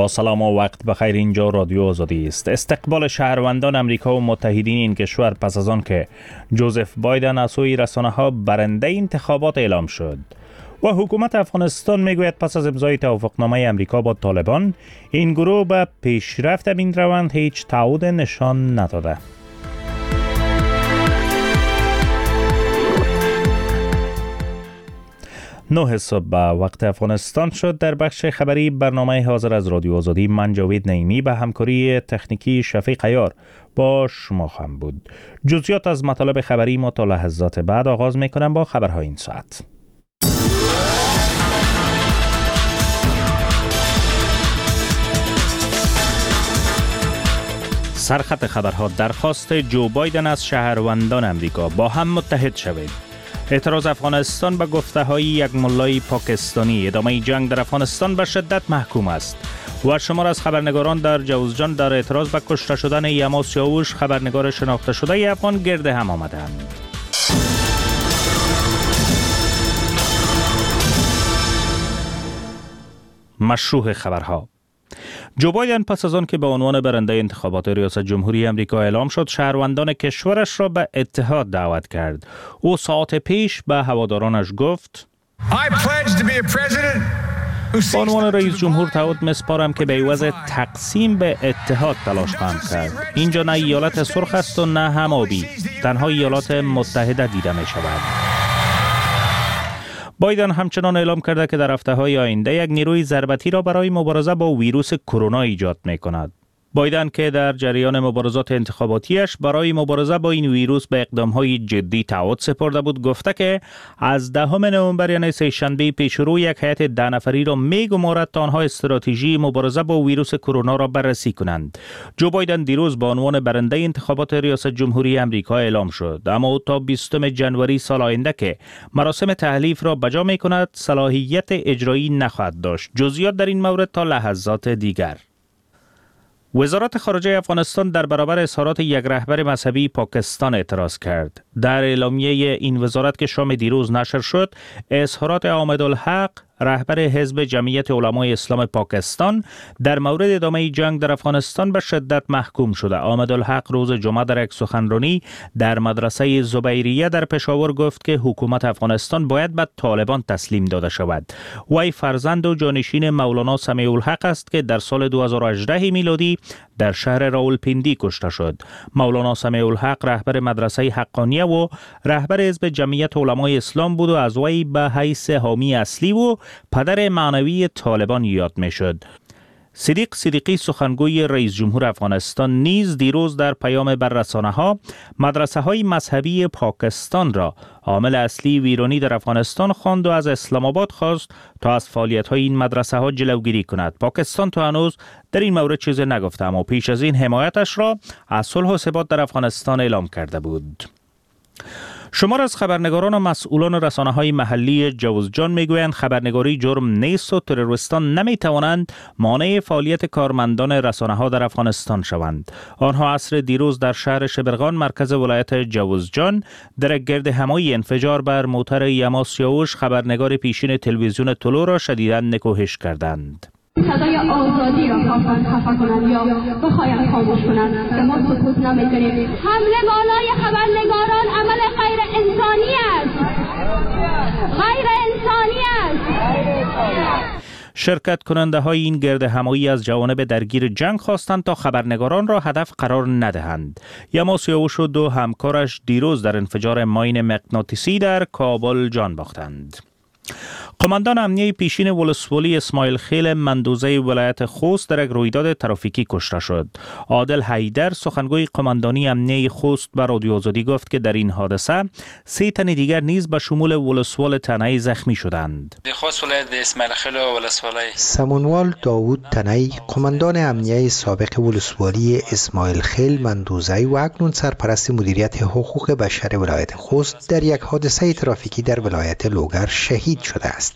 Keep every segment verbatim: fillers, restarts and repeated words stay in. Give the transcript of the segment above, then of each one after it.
با سلام و وقت بخیر، اینجا رادیو آزادی است. استقبال شهروندان امریکا و متحدین این کشور پس از آن که جوزف بایدن از سوی رسانه‌ها برنده انتخابات اعلام شد و حکومت افغانستان میگوید پس از امضای توافقنامه امریکا با طالبان این گروه به پیشرفت این روند هیچ تعهد نشان نداده. نه صبح به وقت افغانستان شد. در بخش خبری برنامه حاضر از رادیو آزادی من جاوید نعیمی به همکاری تکنیکی شفیق عیار با شما خواهم بود. جزئیات از مطالب خبری ما تا لحظات بعد آغاز میکنم با خبرهای این ساعت. سرخط خبرها: درخواست جو بایدن از شهروندان امریکا با هم متحد شوید. اعتراض افغانستان به گفته‌های یک ملای پاکستانی. ادامه جنگ در افغانستان به شدت محکوم است. و شمار از خبرنگاران در جوزجان در اعتراض به کشته شدن یما سیاوش، خبرنگار شناخته شده افغان، گرد هم آمدند. مشروع خبرها: جو بایدن پس از آن که به عنوان برنده انتخابات ریاست جمهوری امریکا اعلام شد، شهروندان کشورش را به اتحاد دعوت کرد. او ساعت پیش به هوادارانش گفت: به عنوان رئیس جمهور تعهد می‌سپارم که به عوض تقسیم به اتحاد تلاش خواهم کرد. اینجا نه ایالت سرخ است و نه هم آبی، تنها ایالات متحده دیده می شود. بایدن همچنان اعلام کرده که در هفته‌های آینده یک نیروی ضربتی را برای مبارزه با ویروس کرونا ایجاد می‌کند. بایدن که در جریان مبارزات انتخاباتیش برای مبارزه با این ویروس به اقدام‌های جدی تعهد سپرده بود، گفته که از دهم نوامبر یعنی سه‌شنبه پیشرو یک هیئت ده نفری را می‌گمارد تا آنها استراتژی مبارزه با ویروس کرونا را بررسی کنند. جو بایدن دیروز به عنوان برنده انتخابات ریاست جمهوری امریکا اعلام شد، اما او تا بیستم ژانویه سال آینده که مراسم تحلیف را بجا می‌کند صلاحیت اجرایی نخواهد داشت. جزئیات در این مورد تا لحظات دیگر. وزارت خارجه افغانستان در برابر اظهارات یک رهبر مذهبی پاکستان اعتراض کرد. در اعلامیه این وزارت که شام دیروز نشر شد، اظهارات آمدالحق، رهبر حزب جمعیت علمای اسلام پاکستان، در مورد ادامه جنگ در افغانستان به شدت محکوم شده. آمدالحق روز جمعه در یک سخنرانی در مدرسه زبیریه در پشاور گفت که حکومت افغانستان باید به طالبان تسلیم داده شود. وی فرزند و جانشین مولانا سمیع الحق است که در سال دو هزار و هجده میلادی در شهر راولپیندی کشته شد. مولانا سمیع الحق رهبر مدرسه حقانیه و رهبر حزب جمعیت علمای اسلام بود و از وی به حیث حامی اصلی و پدر معنوی طالبان یاد می شد. صدیق صدیقی سخنگوی رئیس جمهور افغانستان نیز دیروز در پیام بر رسانه‌ها مدرسه های مذهبی پاکستان را عامل اصلی ویرانی در افغانستان خواند و از اسلام آباد خواست تا از فعالیت های این مدرسه ها جلوگیری کند. پاکستان تا هنوز در این مورد چیزی نگفته، اما پیش از این حمایتش را از صلح و ثبات در افغانستان اعلام کرده بود. شمار از خبرنگاران و مسئولان رسانه‌های محلی جوزجان میگویند خبرنگاری جرم نیست و تروریستان نمیتوانند مانع فعالیت کارمندان رسانه‌ها در افغانستان شوند. آنها عصر دیروز در شهر شبرغان مرکز ولایت جوزجان در گرد همایی انفجار بر موتر یما سیاوش خبرنگار پیشین تلویزیون طلوع را شدیداً نکوهش کردند. صدای آزادی را خواستند خفه کنند یا بخواهند خاموش کنند که ما سکوت نمی‌کنیم. حمله بالای خبرنگاران عمل غیر انسانی است. غیر انسانی است. شرکت کننده های این گرد همایی از جوانب درگیر جنگ خواستند تا خبرنگاران را هدف قرار ندهند. یما سیاوش و دو همکارش دیروز در انفجار ماین مغناطیسی در کابل جان باختند. قماندان امنیه پیشین ولسوالی اسماعیل خیل مندوزه ولایت خوست در یک رویداد ترافیکی کشته شد. عادل حیدر سخنگوی قماندانی امنیه خوست به رادیو آزادی گفت که در این حادثه سه تن دیگر نیز به شمول ولسوال تنی زخمی شدند. خوست ولایت اسماعیل خیل و ولسوالی سمونوال داوود تنی قماندان امنیه سابق ولسوالی اسماعیل خیل مندوزه و اکنون سرپرست مدیریت حقوق بشر ولایت خوست در یک حادثه ترافیکی در ولایت لوگر شهید شده است.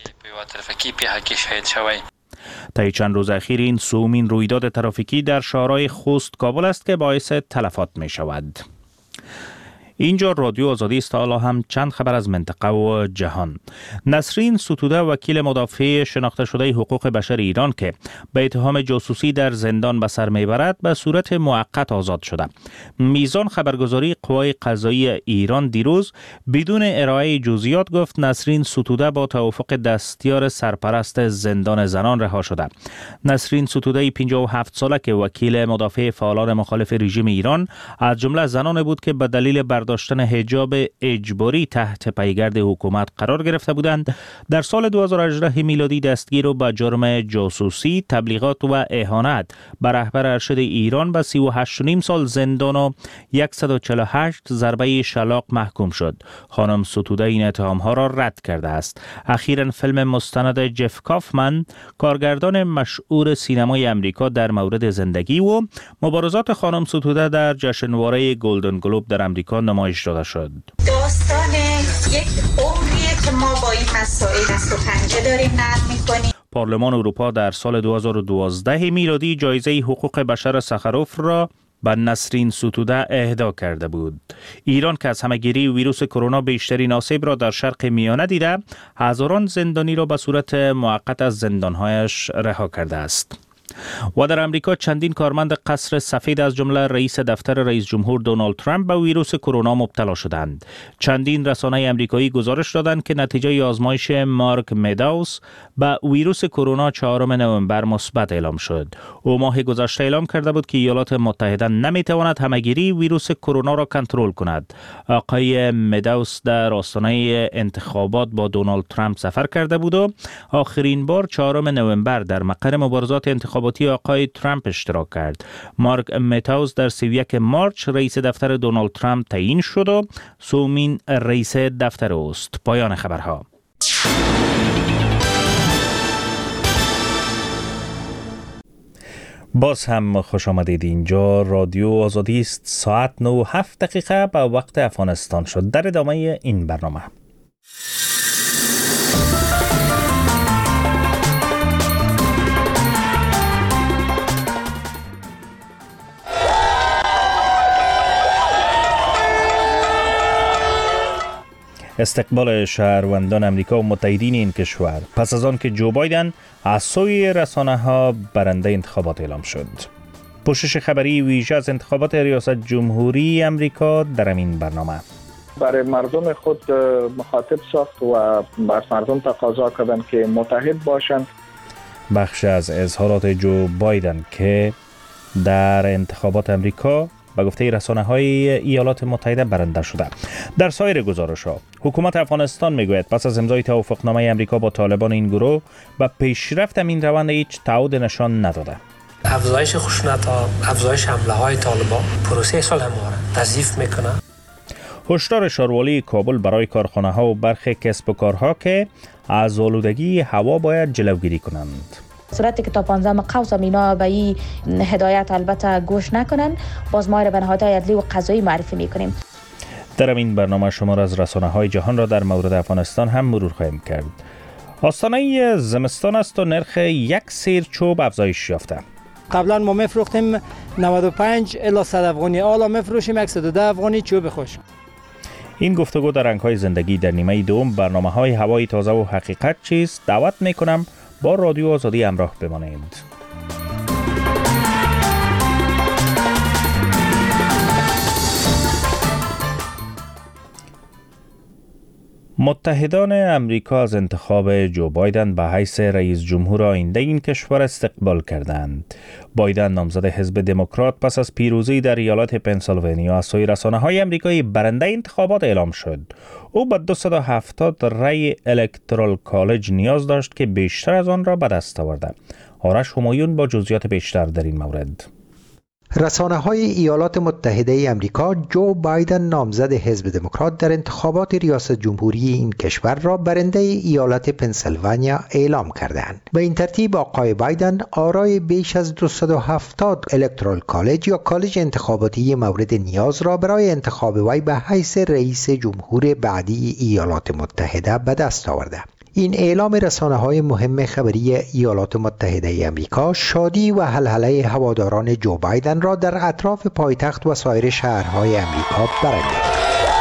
طی چند روز اخیر این سومین رویداد ترافیکی در شهرهای خوست کابل است که باعث تلفات می شود. اینجا رادیو آزادی است. حالا هم چند خبر از منطقه و جهان. نسرین ستوده وکیل مدافع شناخته شده حقوق بشر ایران که به اتهام جاسوسی در زندان به سر میبرد به صورت موقت آزاد شده. میزان خبرگزاری قوای قضایی ایران دیروز بدون ارائه جزئیات گفت نسرین ستوده با توافق دستیار سرپرست زندان زنان رها شده. نسرین ستوده پنجاه و هفت ساله که وکیل مدافع فعالان مخالف رژیم ایران از جمله زنان بود که به دلیل برداشتن حجاب اجباری تحت پیگرد حکومت قرار گرفته بودند، در سال دو هزار و هجده میلادی دستگیر و به جرم جاسوسی، تبلیغات و اهانت به رهبر ارشد ایران به سی و هشت و نیم سال زندان و صد و چهل و هشت ضربه شلاق محکوم شد. خانم ستوده این اتهام‌ها را رد کرده است. اخیراً فیلم مستند جف کافمن کارگردان مشهور سینمای امریکا در مورد زندگی و مبارزات خانم ستوده در جشنواره گلدن گلوب در امریکا نمایش داده شد. داستان یک عمریه که ما با این مسائل دست و پنجه داریم نرم می‌کنیم. پارلمان اروپا در سال دو هزار و دوازده میلادی جایزه حقوق بشر سخروف را به نسرین ستوده اهدا کرده بود. ایران که از همهگیری ویروس کرونا بیشترین آسیب را در شرق میانه دیده، هزاران زندانی را به صورت موقت از زندانهایش رها کرده است. و در امریکا چندین کارمند قصر سفید از جمله رئیس دفتر رئیس جمهور دونالد ترامپ به ویروس کرونا مبتلا شدند. چندین رسانه امریکایی گزارش دادند که نتیجه آزمایش مارک مداوس به ویروس کرونا چهارم نوامبر مثبت اعلام شد. او ماه گذشته اعلام کرده بود که ایالات متحده نمیتواند همهگیری ویروس کرونا را کنترل کند. آقای مداوس در آستانه انتخابات با دونالد ترامپ سفر کرده بود و آخرین بار چهارم نوامبر در مقر مبارزات انتخاباتی آقای ترامپ اشتراک کرد. مارک متاوس در سی و یک مارچ رئیس دفتر دونالد ترامپ تعیین شد و سومین رئیس دفتر اوست. پایان خبرها. باز هم خوش آمدید. اینجا رادیو آزادی است. ساعت نه و هفت دقیقه به وقت افغانستان شد. در ادامه این برنامه استقبال شهروندان امریکا و متحدین این کشور پس از آن که جو بایدن از سوی رسانه‌ها برنده انتخابات اعلام شد. پوشش خبری ویژه از انتخابات ریاست جمهوری امریکا در این برنامه. برای مردم خود مخاطب ساخت و بر مردم تقاضا کردند که متحد باشند. بخش از اظهارات جو بایدن که در انتخابات امریکا به گفته رسانه‌های ایالات متحده برنده شده. در سایر گزارش‌ها حکومت افغانستان میگوید پس از امضای توافقنامه امریکا با طالبان این گروه به پیشرفت این روند هیچ تعهد نشان نداده. افزایش خشونت‌ها، افزایش حمله‌های طالبان پروسه صلح ما را تضعیف می‌کنه. هشدار شاروالی کابل برای کارخانه‌ها و برخی کسب و کارها که از آلودگی هوا باید جلوگیری کنند. صورتی که تا پانزدهم قوس اینا به این هدایت البته گوش نکنن، باز ما را به نهادهای عدلی و قضایی معرفی میکنیم. در این برنامه شمار از رسانه‌های جهان را در مورد افغانستان هم مرور خواهیم کرد. آستانه زمستان است و نرخ یک سیر چوب افزایش یافته. قبلا ما میفروختیم نود و پنج الی صد افغانی، حالا میفروشیم صد و ده افغانی چوب خوش. این گفتگو در رنگ‌های زندگی در نیمه دوم برنامه‌های هوای تازه و حقیقت چیست. دعوت میکنم با رادیو آزادی همراه بمانید. متحدان امریکا از انتخاب جو بایدن به حیث رئیس جمهور آینده این کشور استقبال کردند. بایدن نامزد حزب دموکرات پس از پیروزی در ایالت پنسیلوانیا از سوی رسانه‌های امریکایی برنده انتخابات اعلام شد. او با دویست و هفتاد رأی الکترال کالج نیاز داشت که بیشتر از آن را به دست آورد. آرش همایون با جزئیات بیشتر در این مورد. رسانه‌های ایالات متحده امریکا جو بایدن نامزد حزب دموکرات در انتخابات ریاست جمهوری این کشور را برنده ایالت پنسیلوانیا اعلام کردند. به این ترتیب آقای بایدن آرای بیش از دویست و هفتاد الکترال کالج یا کالج انتخاباتی مورد نیاز را برای انتخاب وی به حیث رئیس جمهور بعدی ایالات متحده به دست آورده. این اعلام رسانه‌های مهم خبری ایالات متحده آمریکا شادی و هلهله هواداران جو بایدن را در اطراف پایتخت و سایر شهرهای آمریکا برانگیخت.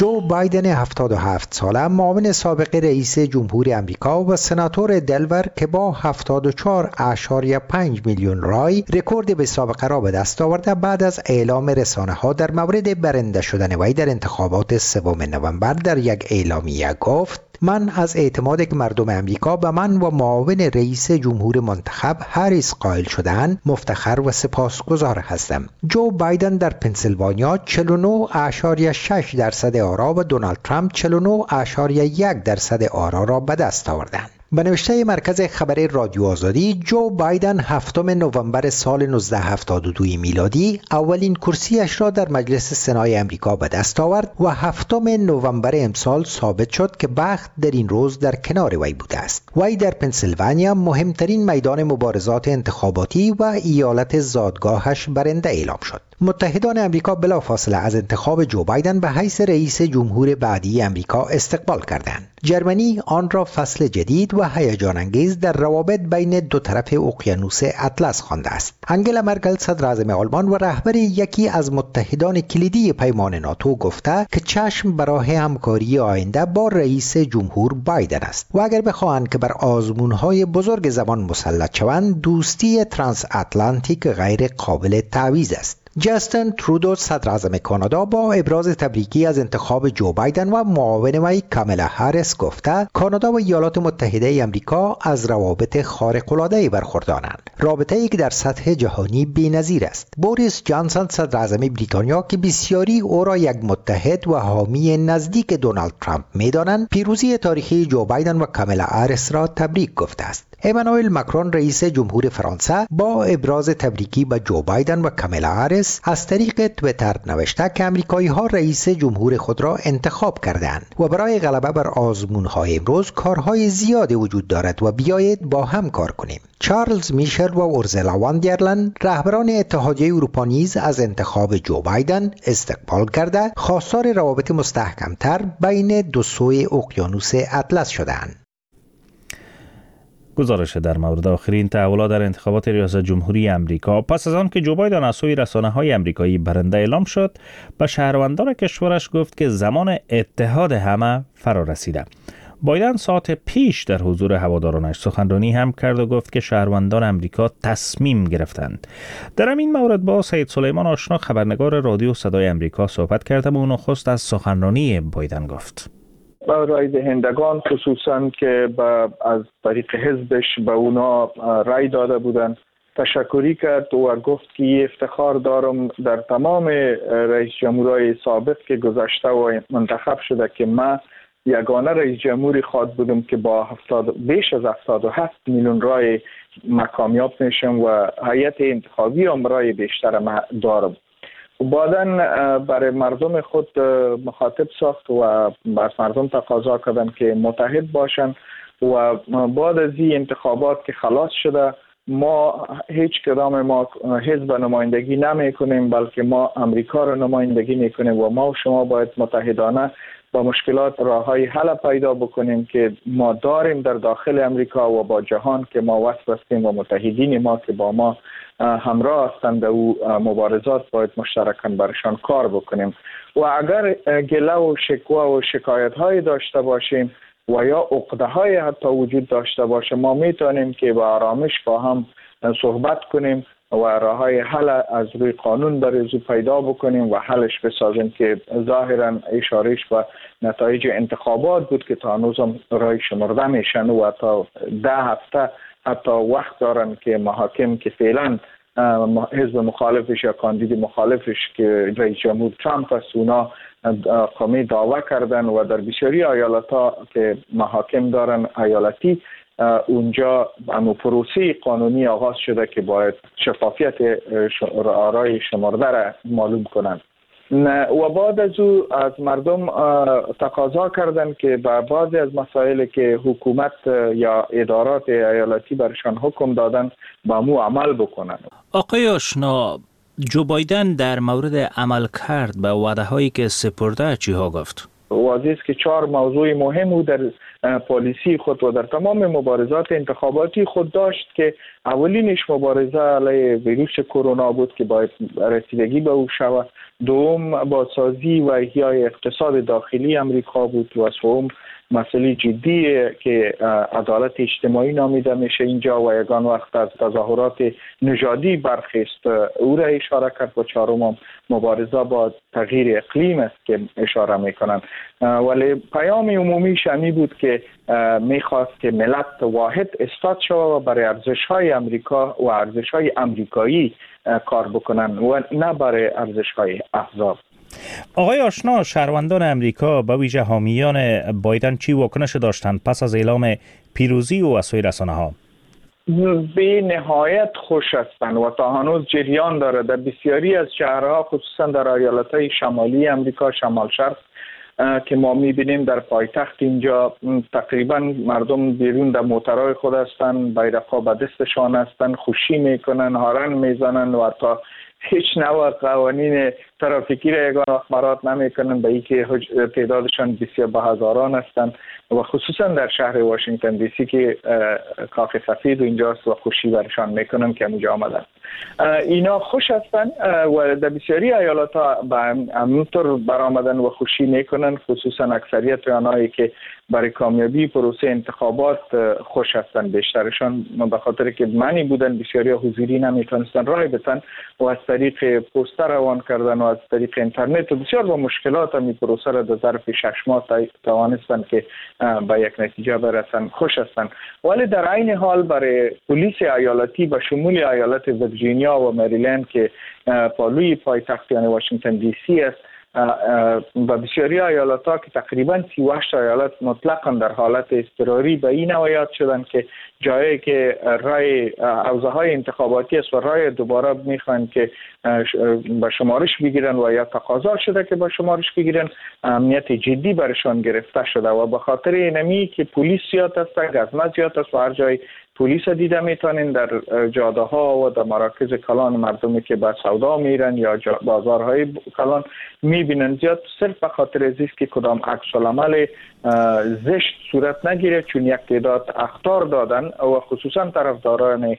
جو بایدن هفتاد و هفت ساله معاون سابق رئیس جمهور امریکا و سناتور دلور که با هفتاد و چهار اشاریه پنج میلیون رای رکورد به سابقه را به دست آورده بعد از اعلام رسانه ها در مورد برنده شدن وی در انتخابات سوم نوامبر در یک اعلامیه گفت: من از اعتماد که مردم امریکا به من و معاون رئیس جمهور منتخب هریس قائل شدن مفتخر و سپاسگزار هستم. جو بایدن در پنسیلوانیا چهل و نه اشاریه شش درصد آرا و دونالد ترامپ چهل و نه اشاریه یک درصد آرا را به دست آوردند. به نوشته مرکز خبری رادیو آزادی، جو بایدن هفتم نوامبر سال نوزده هفتاد و دو میلادی اولین کرسیش را در مجلس سنای امریکا به دست آورد و هفتم نوامبر امسال ثابت شد که بخت در این روز در کنار وی بوده است. وی در پنسیلوانیا مهمترین میدان مبارزات انتخاباتی و ایالت زادگاهش برنده اعلام شد. متحدان امریکا بلافاصله از انتخاب جو بایدن به حیث رئیس جمهور بعدی امریکا استقبال کردند. جرمنی آن را فصل جدید و هیجان انگیز در روابط بین دو طرف اقیانوس اطلس خوانده است. انگلا مرکل صدر اعظم آلمان و رهبر یکی از متحدان کلیدی پیمان ناتو گفته که چشم به راه همکاری آینده با رئیس جمهور بایدن است و اگر بخواهند که بر آزمون‌های بزرگ زمان مسلط شوند، دوستی ترانس اتلانتیک غیر قابل تعویض است. جاستین ترودو صدر اعظم کانادا با ابراز تبریکی از انتخاب جو بایدن و معاون وی کاملا هریس گفته کانادا و ایالات متحده آمریکا از روابط خارق‌العاده‌ای برخوردارند، رابطه‌ای که در سطح جهانی بی‌نظیر است. بوریس جانسون صدر اعظم بریتانیا که بسیاری او را یک متحد و حامی نزدیک دونالد ترامپ می‌دانند، پیروزی تاریخی جو بایدن و کاملا هریس را تبریک گفته است. امانوئل ماکرون رئیس جمهور فرانسه با ابراز تبریکی به جو بایدن و کاملا هریس از طریق توییتر نوشته که امریکایی‌ها رئیس جمهور خود را انتخاب کردند و برای غلبه بر آزمون‌های امروز کارهای زیادی وجود دارد و بیایید با هم کار کنیم. چارلز میشل و اورزلا وان در لین رهبران اتحادیه اروپا نیز از انتخاب جو بایدن استقبال کرده خواستار روابط مستحکم‌تر بین دو سوی اقیانوس اطلس شدند. گزارش در مورد آخرین تحولات در انتخابات ریاست جمهوری امریکا پس از آن که جو بایدن از سوی رسانه‌های امریکایی برنده اعلام شد، به شهروندان کشورش گفت که زمان اتحاد همه فرا رسیده. بایدن ساعت پیش در حضور هوادارانش سخنرانی هم کرد و گفت که شهروندان امریکا تصمیم گرفتند. در این مورد با سید سلیمان آشنا خبرنگار رادیو صدای امریکا صحبت کردم و او نخست از سخنرانی بایدن گفت. رای دهندگان خصوصا که از طریق حزبش به اونا رای داده بودند تشکری کرد و گفت که افتخار دارم در تمام رئیس جمهورهای سابق که گذشته و منتخب شده که من یگانه رئیس جمهوری خواهد بودم که با هفتاد بیش از هفتاد و هفت میلیون رای ما کامیاب میشم و هیئت انتخابی هم رای بیشتر ما دارم. بعداً برای مردم خود مخاطب ساخت و از مردم تقاضا کردن که متحد باشن و بعد از این انتخابات که خلاص شده ما هیچ کدام ما حزب نمایندگی نمی کنیم بلکه ما امریکا را نمایندگی می کنیم و ما و شما باید متحدانه با مشکلات راههای حل پیدا بکنیم که ما داریم در داخل امریکا و با جهان که ما وصل هستیم و متحدین ما که با ما همراه هستند و مبارزات باید مشترکاً برشان کار بکنیم و اگر گله و شکوه و شکایت های داشته باشیم و یا عقده های حتی وجود داشته باشه ما میتونیم که با آرامش با هم صحبت کنیم و راه های حل از روی قانون بریزو پیدا بکنیم و حلش بسازیم که ظاهرا اشارهش به نتایج انتخابات بود که تا هنوزم رای شمرده میشن و تا ده هفته حتی وقت دارن که محاکم که فعلا حزب مخالفش یا کاندید مخالفش که رئیس جمهور ترامپ است اونا قامی دعوا کردن و در بسیاری ایالت ها که محاکم دارن ایالتی اونجا همون پروسه قانونی آغاز شده که باید شفافیت آرای شمرده را معلوم کنند و بعد از او از مردم تقاضا کردند که با بعضی از مسائل که حکومت یا ادارات ایالتی برشان حکم دادن با مو عمل بکنند. آقای آشنا، جو بایدن در مورد عمل کرد به وعده هایی که سپرده چی ها گفت؟ واضح است که چهار موضوع مهم او در پالیسی خود و در تمام مبارزات انتخاباتی خود داشت که اولینش مبارزه علیه ویروس کرونا بود که باید رسیدگی به او شود. دوم بازسازی و احیای اقتصاد داخلی امریکا بود و سوم مسئله جدی که عدالت اجتماعی نامیده میشه اینجا و یگان وقت از تظاهرات نژادی برخیست او را اشاره کرد و چهارم مبارزه با تغییر اقلیم است که اشاره میکنن. ولی پیام عمومی شمی بود که میخواست که ملت واحد استاد شود و برای ارزش‌های امریکا و ارزش‌های امریکایی کار بکنن و نه برای ارزش‌های احزاب. آقای آشنا، شهروندان امریکا به ویژه حامیان بایدن چی واکنش داشتند پس از اعلام پیروزی او از سوی رسانه‌ها؟ به نهایت خوش هستند و تا هنوز جریان داره در بسیاری از شهرها، خصوصا در ایالت‌های شمالی امریکا، شمال شرق که ما می‌بینیم در پایتخت اینجا تقریبا مردم بیرون در موترهای خود هستند، بیرق‌ها به دستشان هستند، خوشی میکنن، هارن میزنن و تا هیچ نوع قوانین ترافیکی را یگان اخبارات نمیکنن به اینکه تعدادشان بسیار به هزاران هستند و خصوصا در شهر واشنگتن دی سی که کاخ سفید اینجاست و خوشی برشان میکنن که اونجا آمدن. اینا خوش هستند و در بسیاری ایالات ها به همونطور برآمدن و خوشی میکنن، خصوصا اکثریت آنهایی که برای کامیابی پروسه انتخابات خوش هستند. بیشترشان به خاطر که منی بودن بسیاری حضوری نمیتونستن رای بدن و از طریق پوستر روان کردن و از طریق اینترنت و بسیار با مشکلات می پروسه را در ظرف شش ماه توانستن که به یک نتیجه برسن. خوش هستند. ولی در عین حال برای پلیس ایالتی به شمول ایالت ویرجینیا و مریلند که پالوی پایتخت یعنی واشنگتن دی سی است و بسیاری ایالت ها که تقریبا سی و هشت ایالت مطلقا در حالت اضطراری به این نوعیت شدن که جایی که رای حوزه های انتخاباتی است و رای دوباره میخوان که به شمارش بگیرن و یا تقاضا شده که به شمارش بگیرن، امنیت جدی برشان گرفته شده و به خاطر اینمی که پلیس زیاد است، گزمه زیاد است و هر جای پلیس دیده میتونین در جاده ها و در مراکز کلان مردمی که به سودا میرن یا بازارهای کلان میبینن زیاد، صرف به خاطر از است که کدام عکس العمل زشت صورت نگیره، چون یک تعداد اخطار دادن و خصوصا طرفداران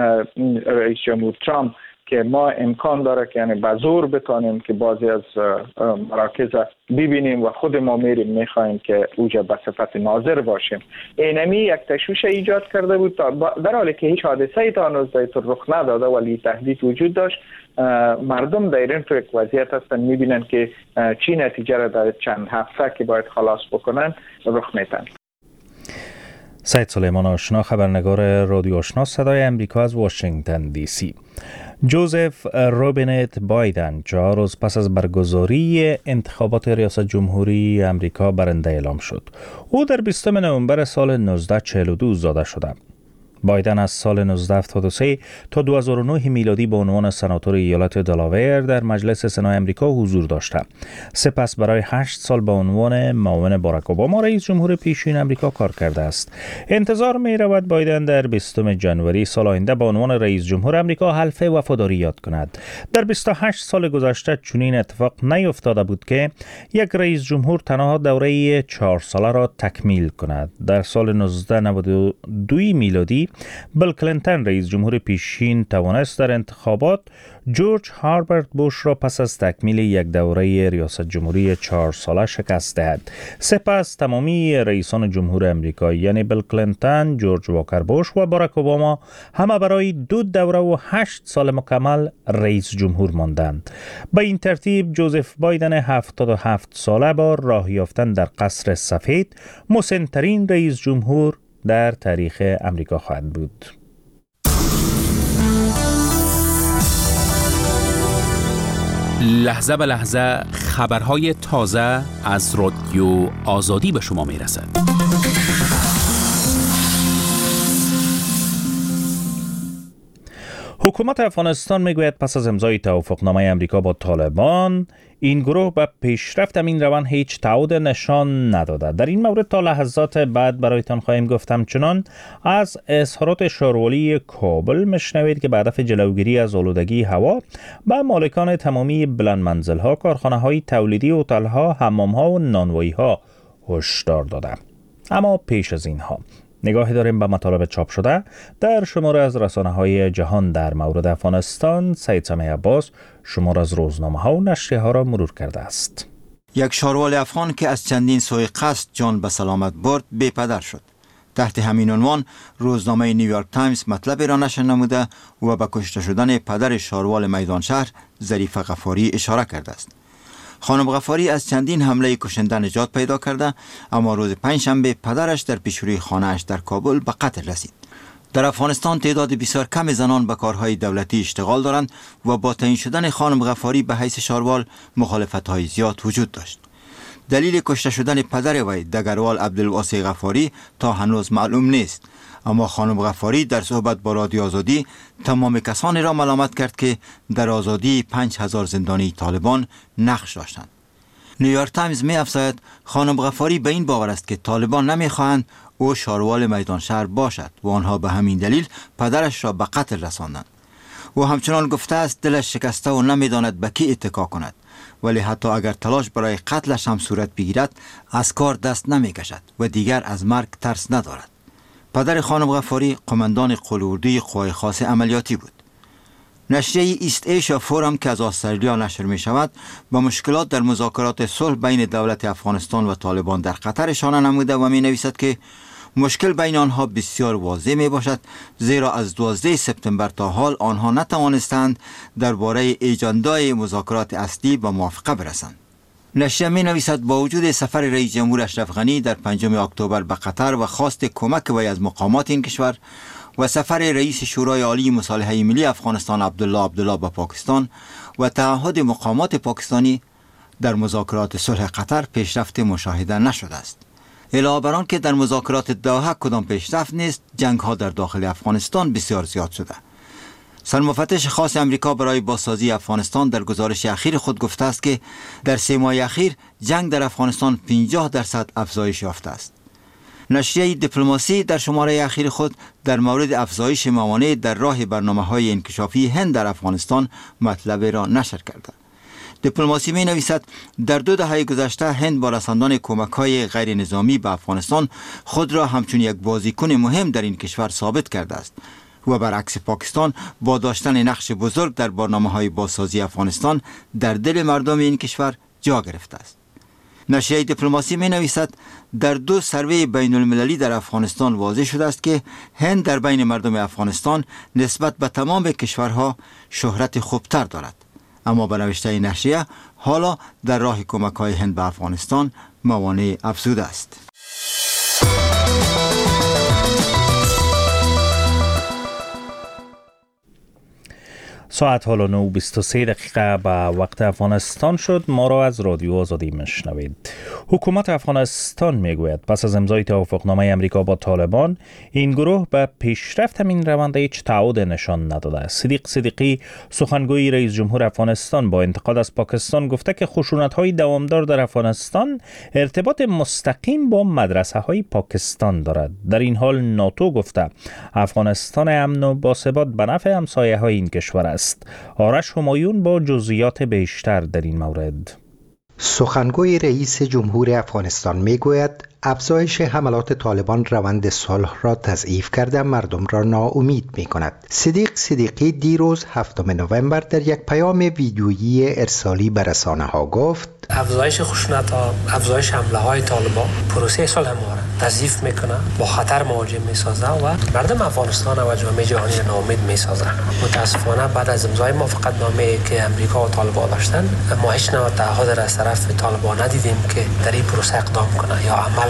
رئیس جمهور ترامپ که ما امکان داره که یعنی به زور بتانیم که بعضی از مراکز ببینیم و خود ما میریم میخوایم که اوجا به صفت ناظر باشیم. اینمی یک تشویش ایجاد کرده بود در حالی که هیچ حادثه ای تا هنوز رخ نداده ولی تهدید وجود داشت. مردم در این تو یک وضعیت هستن میبینن که چی نتیجه را در چند هفته که باید خلاص بکنن رخ میدن. سید سلیمان آشنا، خبرنگار رادیو آشنا صدای امریکا از واشنگتن دی سی. جوزف روبینت بایدن چهار روز پس از برگزاری انتخابات ریاست جمهوری امریکا برنده اعلام شد. او در بیستم نوامبر سال نوزده چهل و دو زاده شده. بایدن از سال نوزده هفتاد و سه تا دو هزار و نه میلادی به عنوان سناتور ایالت دلاویر در مجلس سنای امریکا حضور داشته. سپس برای هشت سال به عنوان معاون باراک اوباما رئیس جمهور پیشین امریکا کار کرده است. انتظار می رود بایدن در بیستم ژانویه سال آینده به عنوان رئیس جمهور امریکا حلف وفاداری یاد کند. در بیست و هشت سال گذشته چنین اتفاق نیفتاده بود که یک رئیس جمهور تنها دوره چهار ساله را تکمیل کند. در سال نوزده نود و دو میلادی بیل کلینتون رئیس جمهور پیشین توانست در انتخابات جورج هربرت بوش را پس از تکمیل یک دوره ریاست جمهوری چهار ساله شکست دهد. سپس تمامی رئیسان جمهور امریکا یعنی بیل کلینتون، جورج واکر بوش و باراک اوباما همه برای دو دوره و هشت سال مکمل رئیس جمهور ماندند. به این ترتیب جوزف بایدن هفتاد و هفت ساله با راه یافتن در قصر سفید مسن‌ترین رئیس جمهور در تاریخ امریکا خواهد بود. لحظه به لحظه خبرهای تازه از رادیو آزادی به شما میرسد. حکومت افغانستان میگوید پس از امضای توافقنامه امریکا با طالبان این گروه به پیشرفت این روند هیچ تعهد نشان نداده. در این مورد تا لحظات بعد برایتان خواهیم گفتم. چنان از اظهارات شاروالی کابل مشنوید که به هدف جلوگیری از آلودگی هوا به مالکان تمامی بلند منزل‌ها، کارخانه‌های تولیدی، هتل‌ها، حمام‌ها و نانوایی‌ها هشدار داده. اما پیش از اینها نگاهی داریم به مطالب چاپ شده در شماره از رسانه‌های جهان در مورد افغانستان. سید سمیع عباس شماره از روزنامه‌ها و نشریه‌ها را مرور کرده است. یک شاروال افغان که از چندین سوء قصد جان به سلامت برد بی پدر شد. تحت همین عنوان روزنامه نیویورک تایمز مطلب را نشر نموده و به کشته شدن پدر شاروال میدان شهر ظریف غفاری اشاره کرده است. خانم غفاری از چندین حمله کشنده نجات پیدا کرده، اما روز پنجشنبه پدرش در پیشروی خانه‌اش در کابل به قتل رسید. در افغانستان تعداد بسیار کم زنان به کارهای دولتی اشتغال دارند و با تعیین شدن خانم غفاری به حیث شاروال مخالفت‌های زیاد وجود داشت. دلیل کشته شدن پدر وی دگروال عبدالواسع غفاری تا هنوز معلوم نیست، اما خانم غفاری در صحبت با رادیو آزادی تمام کسانی را ملامت کرد که در آزادی پنج هزار زندانی طالبان نقش داشتند. نیویورک تایمز می افزاید خانم غفاری به این باور است که طالبان نمی خواهند او شاروال میدان شهر باشد و آنها به همین دلیل پدرش را به قتل رساندند. و همچنان گفته است دلش شکسته و نمی داند به کی اتکا کند، ولی حتی اگر تلاش برای قتلش هم صورت بگیرد از کار دست نمی کشد و دیگر از مرگ ترس ندارد. پدر خانم غفاری قماندان قلوردی قوای خاص عملیاتی بود. نشریه ایست ایشیا فورم که از استرالیا نشر می شود با مشکلات در مذاکرات صلح بین دولت افغانستان و طالبان در قطر اشاره نموده و می نویسد که مشکل بین آنها بسیار واضح می باشد، زیرا از دوازده سپتامبر تا حال آنها نتوانستند درباره اجندای مذاکرات اصلی به موافقه برسند. نشریه می نویسد با وجود سفر رئیس جمهور اشرف غنی در پنجم اکتبر به قطر و خواست کمک وی از مقامات این کشور و سفر رئیس شورای عالی مصالحه ملی افغانستان عبدالله عبدالله به پاکستان و تعهد مقامات پاکستانی در مذاکرات صلح قطر پیشرفت مشاهده نشده است. علاوه بر آن که در مذاکرات دوحه کدام پیشرفت نیست، جنگ ها در داخل افغانستان بسیار زیاد شده. سرمفتش خاص امریکا برای بازسازی افغانستان در گزارش اخیر خود گفته است که در سه ماه اخیر جنگ در افغانستان پنجاه درصد افزایش یافته است. نشریه دیپلماسی در شماره اخیر خود در مورد افزایش موانع در راه برنامه‌های انکشافی هند در افغانستان مطلب را نشر کرده. دیپلماسی می نویسد در دو دهه گذشته هند با رساندن کمک‌های غیر نظامی به افغانستان خود را همچون یک بازیکن مهم در این کشور ثابت کرده است و برعکس پاکستان با داشتن نقش بزرگ در برنامه‌های بازسازی افغانستان در دل مردم این کشور جا گرفته است. نشریه دیپلماسی می نویسد در دو سروی بین المللی در افغانستان واضح شده است که هند در بین مردم افغانستان نسبت به تمام کشورها شهرت خوبتر دارد، اما به نوشته نشریه حالا در راه کمک‌های هند به افغانستان موانع افزوده است. ساعت حالا نه و بیست و سه دقیقه به وقت افغانستان شد. ما را از رادیو آزادی میشنوید. حکومت افغانستان میگوید پس از امضای توافقنامه امریکا با طالبان این گروه به پیشرفت همین روند هیچ تعهد نشان نداده. صدیق صدیقی سخنگوی رئیس جمهور افغانستان با انتقاد از پاکستان گفته که خشونت‌های دوامدار در افغانستان ارتباط مستقیم با مدرسه‌های پاکستان دارد. در این حال ناتو گفته افغانستان امن و باثبات به نفع همسایه‌های این کشور است. آرش همایون با جزئیات بیشتر در این مورد. سخنگوی رئیس جمهور افغانستان میگوید افزایش حملات طالبان روند صلح را تضعیف کرده مردم را ناامید می کند. صدیق صدیقی دیروز هفتم نوامبر در یک پیام ویدیویی ارسالی به رسانه ها گفت افزایش خشونت ها، افزایش حمله های طالبان پروسه صلح ما را تضعیف میکنه، با خطر مواجه میسازه و مردم افغانستان و جامعه جهانی را ناامید میسازه. متاسفانه بعد از امضای موافقتنامه که امریکا و طالبان داشتن، ما هیچ نوع تعهد را از طرف طالبان ندیدیم که در این پروسه اقدام کنه یا عمل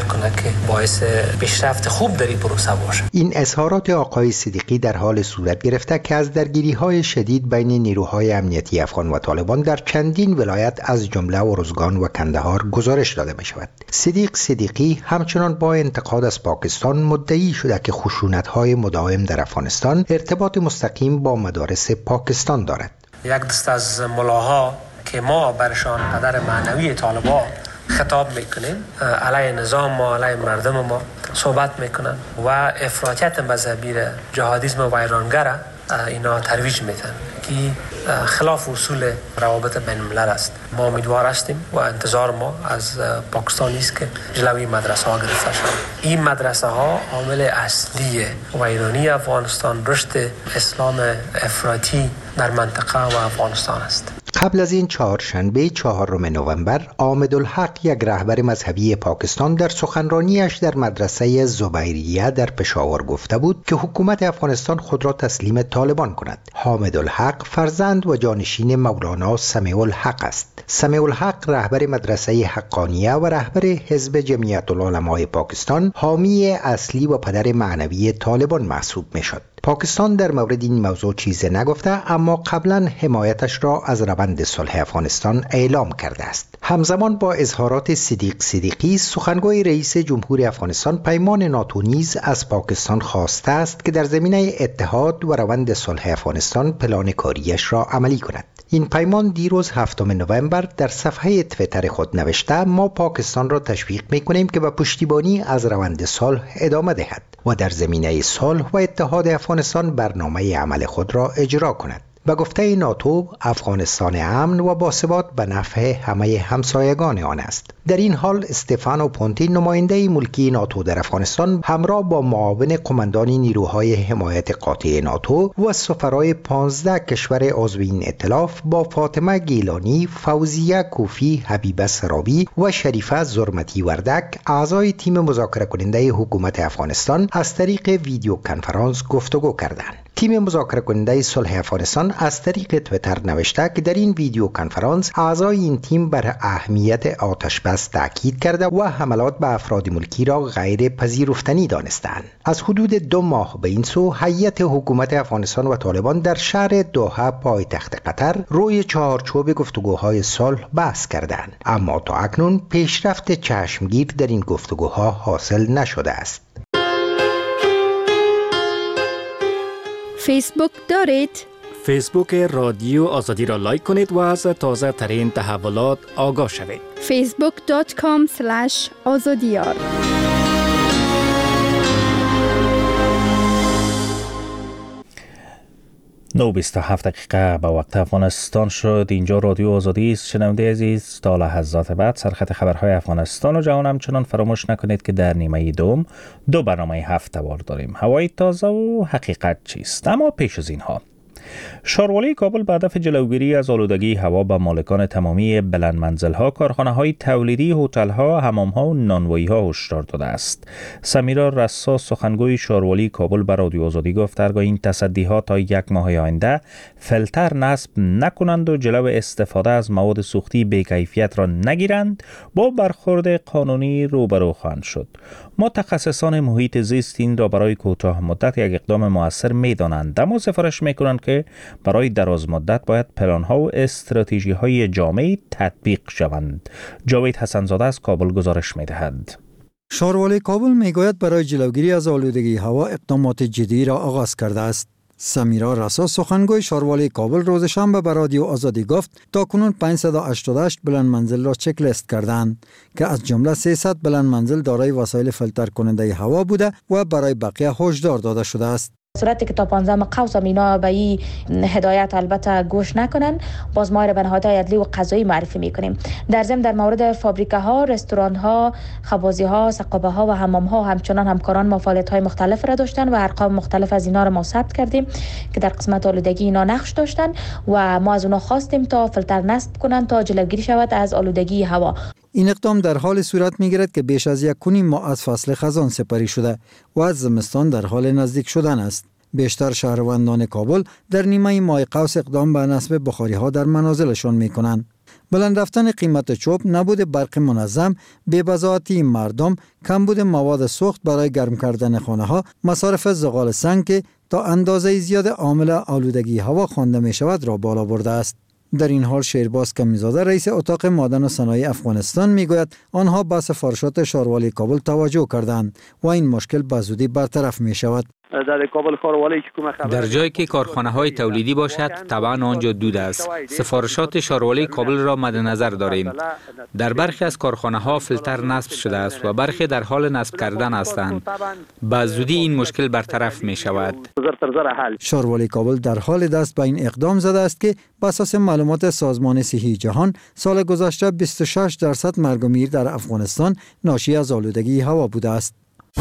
عمل کنه که باعث پیشرفت خوب در این پروسه باشه. این اظهارات آقای صدیقی در حال صورت گرفته که از درگیری‌های شدید بین نیروهای امنیتی افغان و طالبان در چندین ولایت از جمله ارزگان و کندهار گزارش داده می شود. صدیق صدیقی همچنان با انتقاد از پاکستان مدعی شده که خشونت‌های مداوم در افغانستان ارتباط مستقیم با مدارس پاکستان دارد. یک دست از ملاها که ما برشان پدر معنوی طالبان خطاب میکنیم، علیه نظام ما، علیه مردم ما صحبت میکنن و افراطیت مذهبی را، جهادیسم ویرانگر اینا ترویج میدن که خلاف اصول روابط بین الملل است. ما امیدوار هستیم و انتظار ما از پاکستان است که جلوی مدرسه ها گرفته شود. این مدرسه ها عامل اصلی ویرانی افغانستان، رشد اسلام افراطی در منطقه و افغانستان است. قبل از این چهارشنبه چهارم نوامبر عامدالحق، یک رهبر مذهبی پاکستان، در سخنرانیش در مدرسه زبیریه در پشاور گفته بود که حکومت افغانستان خود را تسلیم طالبان کند. حامدالحق فرزند و جانشین مولانا سمیع الحق است. سمیع الحق رهبر مدرسه حقانیه و رهبر حزب جمعیت العلماء پاکستان، حامی اصلی و پدر معنوی طالبان محسوب می شد. پاکستان در مورد این موضوع چیزی نگفته، اما قبلا حمایتش را از روند صلح افغانستان اعلام کرده است. همزمان با اظهارات صدیق صدیقی، سخنگوی رئیس جمهور افغانستان پیمان ناتو نیز از پاکستان خواسته است که در زمینه اتحاد و روند صلح افغانستان پلان کاریش را عملی کند. این پیمان دیروز هفتم نوامبر در صفحه توییتر خود نوشته: ما پاکستان را تشویق می‌کنیم که به پشتیبانی از روند صلح ادامه دهد و در زمینه صلح و اتحاد افغانستان برنامه عمل خود را اجرا کند. به گفته ناتو، افغانستان امن و باثبات به نفع همه همسایگان آن است. در این حال استفانو پونتی، نماینده ملکی ناتو در افغانستان، همراه با معاون قماندان نیروهای حمایت قاطع ناتو و سفرای پانزده کشور عضو این ائتلاف با فاطمه گیلانی، فوزیه کوفی، حبیبه سرابی و شریفه زرمتی وردک، اعضای تیم مذاکره کننده حکومت افغانستان، از طریق ویدیو کنفرانس گفتگو کردند. تیم مذاکره کننده صلح افغانستان از طریق توییتر نوشته که در این ویدیو کنفرانس اعضای این تیم بر اهمیت آتش بس تاکید کرده و حملات به افراد ملکی را غیر پذیرفتنی دانستند. از حدود دو ماه به این سو، هیئت حکومت افغانستان و طالبان در شهر دوحه پایتخت قطر روی چهارچوب گفتگوهای صلح بحث کردند، اما تا اکنون پیشرفت چشمگیر در این گفتگوها حاصل نشده است. فیسبوک دارید؟ فیسبوک رادیو آزادی را لایک کنید و از تازه ترین تحولات آگاه شوید. فیسبوک دات کام اسلش آزادیار. نو بیست و هفت دقیقه به وقت افغانستان شد. اینجا رادیو آزادی است. شنونده عزیز، تا لحظات بعد سرخط خبرهای افغانستان و جهان. همچنان فراموش نکنید که در نیمه دوم دو برنامه هفت وار داریم: هوای تازه و حقیقت چیست. اما پیش از اینها، شاروالی کابل به هدف جلوگیری از آلودگی هوا به مالکان تمامی بلند منزل‌ها، کارخانه‌های تولیدی، هتل‌ها، حمام‌ها و نانوایی‌ها هشدار داده است. سمیرا رسا، سخنگوی شاروالی کابل، به رادیو آزادی گفت هرگاه این تصدی‌ها تا یک ماه آینده فیلتر نصب نکنند و جلو استفاده از مواد سوختی بی‌کیفیت را نگیرند، با برخورد قانونی روبرو خواهند شد. متخصصان محیط زیست این را برای کوتاه مدت یک اقدام مؤثر می‌دانند، اما سفارش می‌کنند که برای دراز مدت باید پلان‌ها و استراتژی‌های جامعی تطبیق شوند. جاوید حسن‌زاده از کابل گزارش می‌دهد. شاروالی کابل میگوید برای جلوگیری از آلودگی هوا اقدامات جدی را آغاز کرده است. سمیرا رسا، سخنگوی شاروالی کابل، روز شنبه به رادیو آزادی گفت تاکنون پانصد و هشتاد و هشت بلند منزل را چک لیست کردند که از جمله سیصد بلند منزل دارای وسایل فیلتر کننده هوا بوده و برای بقیه هشدار داده شده است. صورتی که تا پانزدهم قوسم اینا به این هدایت البته گوش نکنن، باز ما را به نهادهای عدلی و قضایی معرفی میکنیم. در ضمن در مورد فابریکه ها، رستوران ها، خبازی ها، سقابه ها و حمام ها همچنان همکاران ما فعالیت های مختلف را داشتن و ارقام مختلف از اینا را ما ثبت کردیم که در قسمت آلودگی اینا نقش داشتن و ما از اونا خواستیم تا فیلتر نصب کنن تا جلوگیری شود از آلودگی هوا. این اقدام در حال صورت میگیرد که بیش از یک کنیم ماه از فصل خزان سپری شده و از زمستان در حال نزدیک شدن است. بیشتر شهروندان کابل در نیمه ماه قوس اقدام به نصب بخاری ها در منازلشان می کنند. بلند رفتن قیمت چوب، نبود برق منظم، بی‌بضاعتی مردم، کمبود مواد سوخت برای گرم کردن خانه ها، مصارف زغال سنگ که تا اندازه زیاد عامل آلودگی هوا خوانده می شود را بالا برده است. در این حال شیرباز کمیزاده رئیس اتاق معدن و صنایع افغانستان میگوید آنها به سفارشات شاروالی کابل توجه کردند و این مشکل به زودی برطرف می شود. در کابل شاروالی در جایی که کارخانه های تولیدی باشد طبعا آنجا دود است. سفارشات شاروالی کابل را مد نظر داریم. در برخی از کارخانه ها فیلتر نصب شده است و برخی در حال نصب کردن هستند. به زودی این مشکل برطرف می شود. شاروالی کابل در حال دست به این اقدام زده است که بر اساس معلومات سازمان صحی جهان سال گذشته بیست و شش درصد مرگ و میر در افغانستان ناشی از آلودگی هوا بوده است.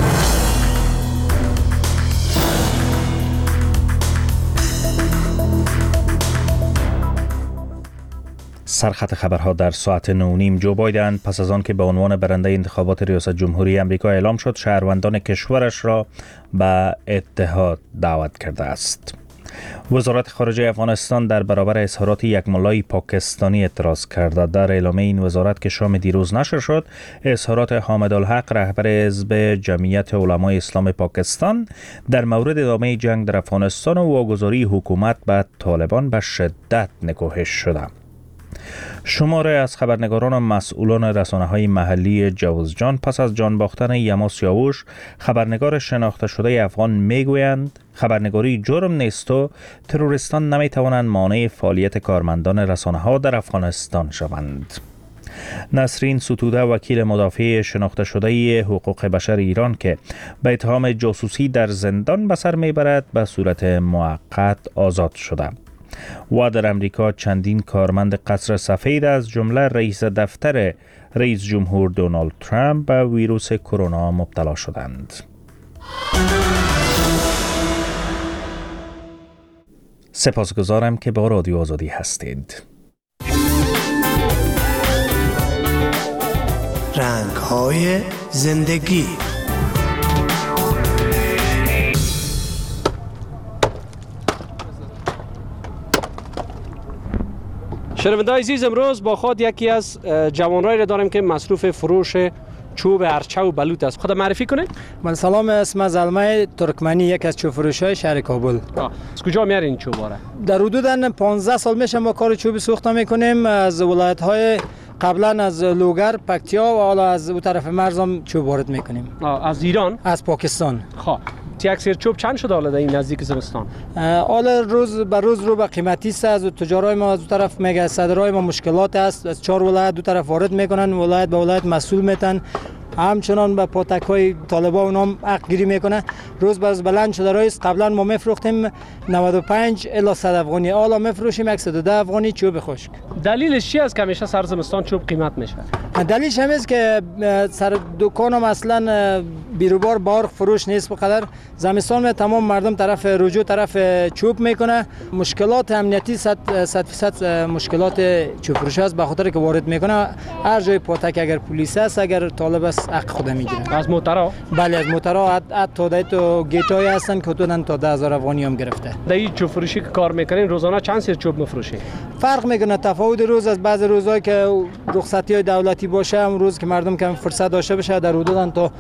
سرخط خبرها در ساعت نه و نیم. جو بایدن پس از آن که به عنوان برنده انتخابات ریاست جمهوری امریکا اعلام شد، شهروندان کشورش را به اتحاد دعوت کرده است. وزارت خارجه افغانستان در برابر اظهارات یک ملای پاکستانی اعتراض کرده. در اعلامیه این وزارت که شام دیروز نشر شد، اظهارات حامد الحق رهبر حزب جمعیت علمای اسلام پاکستان در مورد ادامه جنگ در افغانستان و واگذاری حکومت به طالبان به شدت نکوهش شده. شماره از خبرنگاران و مسئولان رسانه‌های محلی جوزجان پس از جان باختن یما سیاوش، خبرنگار شناخته شده افغان میگویند خبرنگاری جرم نیست و تروریستان نمیتوانند مانع فعالیت کارمندان رسانه‌ها در افغانستان شوند. نسرین ستوده وکیل مدافع شناخته شده حقوق بشر ایران که به اتهام جاسوسی در زندان به سر میبرد به صورت موقت آزاد شده. و در امریکا چندین کارمند قصر سفید از جمله رئیس دفتر رئیس جمهور دونالد ترامپ به ویروس کرونا مبتلا شدند. سپاسگزارم که با رادیو آزادی هستید. رنگ‌های زندگی. شنونده‌های عزیز، امروز با خود یکی از جوانایی را داریم که مصروف فروش چوب ارچه و بلوط است. خود معرفی کنید. من سلام، اسم زلمه ترکمنی، یک از چوب فروشای شهر کابل. از کجا میارین این چوبا را؟ در حدود پانزده سال میشه ما کار چوب سوخته میکنیم. از ولایت‌های قبلا از لوگر، پکتیا و حالا از اون طرف مرزم چوب وارد میکنیم. از ایران؟ از پاکستان. خب یک سیر چوب چند شده حالا در این نزدیک زمستان؟ حالا روز به روز رو به قیمتی است. از تجارای ما از دو طرف میگه صدرای ما مشکلات است. از چهار ولایت دو طرف وارد میکنن، ولایت به ولایت مسئول میتن. همچنان به پاتک‌های طالبا اونام حق گیری میکنه. روز به روز بلند شده رایست. قبلا ما میفروختیم نود و پنج الی صد افغانی، حالا میفروشیم صد و ده افغانی چوب خشک. دلیلش چی است که همیشه سر زمستان چوب قیمت میشه؟ دلیلش هم است که سر دکانم اصلا بیروبار بار فروش نیست. بقدر زمستان می تمام مردم طرف رجوع طرف چوب میکنه. مشکلات امنیتی صد درصد مشکلات چوب فروش است، به خاطر که وارد میکنه هر جای پاتک اگر پلیس است اگر طالب است حق خود میگیره. از موترا؟ بله از موترا. حتی دای تو گیتای هستن که حدوداً تا ده هزار افغانی هم گرفته. در این چوب فروشی که کار میکنین روزانه چند سیر چوب میفروشی؟ فرق میکنه. تفاوت روز از بعض روزایی که رخصتی های دولتی باشه، هم روز که مردم کم فرصت داشته باشه در حدوداً تا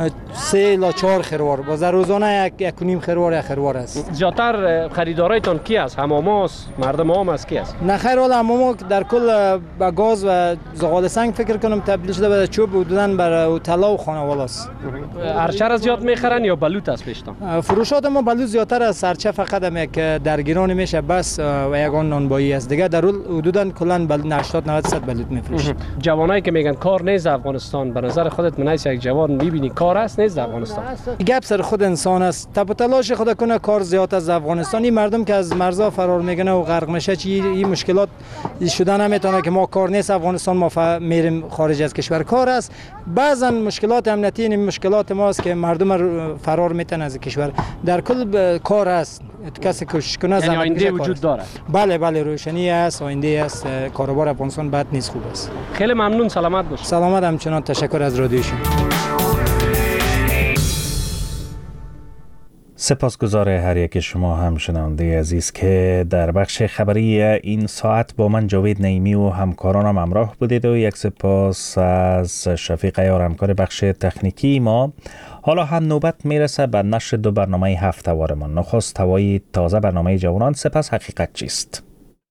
سه تا چهار خروار، باز روزانه یک یک نیم خروار یک خروار است. زیاتر خریدارایتون کی است؟ حماماست، مردم عام است، کی است؟ نه خیر، حالا حماما در کل با گاز و زغال سنگ فکر کنم تبدیل شده به چوب حدوداً بر طلا و خانواده است. ارچه را زیاد میخرن یا بلوط است بیشتر؟ فروشات ما بلوط زیاتر است. ارچه فقط هم یک درگیران میشه بس و یگان نانبایی است. دیگه در حدوداً کلا بل هشتاد نود صد بلوط میفروشه. جوانایی که میگن کار نیست افغانستان، به نظر خودت منایس یک جوان میبینی کار است نیست افغانستان؟ گپ سر خود انسان است. تپ و تلاش خود کنه کار زیاد از افغانستانی مردم که از مرزا فرار میکنه و غرق میشه چی این مشکلات شدن نمیتونه که ما کار نیست افغانستان ما ف... میریم خارج از کشور کار است. بعضا مشکلات امنیتی این مشکلات ماست که مردم فرار میتن از کشور. در کل ب... کار است. کسی کوشش کنه یعنی آینده وجود داره. بله بله روشنی است، آینده است. کاروبار افغانستان بد نیست، خوب است. خیلی ممنون، سلامت باش. سلامت همچنان، تشکر از رادیو شما. سپاسگزار هر یک شما هم شنونده عزیز که در بخش خبری این ساعت با من جاوید نعیمی و همکارانم همراه بودید و یک سپاس از شفیق عیار همکار بخش تکنیکی ما. حالا هم نوبت میرسه به نشر دو برنامه هفته‌وارمان. نخست هوای تازه برنامه جوانان، سپس حقیقت چیست.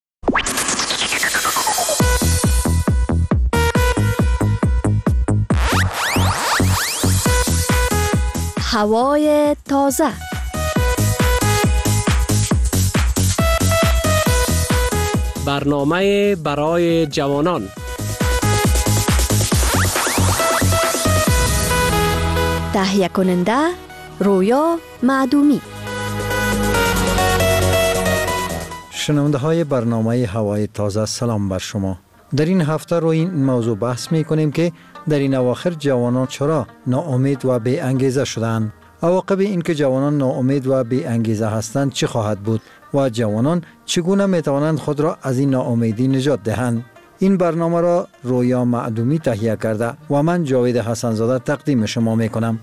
هوای تازه. برنامه برای جوانان. تهیه کننده رویا معدومی. شنونده های برنامه هوای تازه، سلام بر شما. در این هفته روی این موضوع بحث می کنیم که در این اواخر جوانان چرا ناامید و بی انگیزه شدند. عواقب این که جوانان ناامید و بی انگیزه هستند چی خواهد بود و جوانان چگونه می توانند خود را از این ناامیدی نجات دهند. این برنامه را رویا معدومی تهیه کرده و من جاوید حسن زاده تقدیم شما می کنم.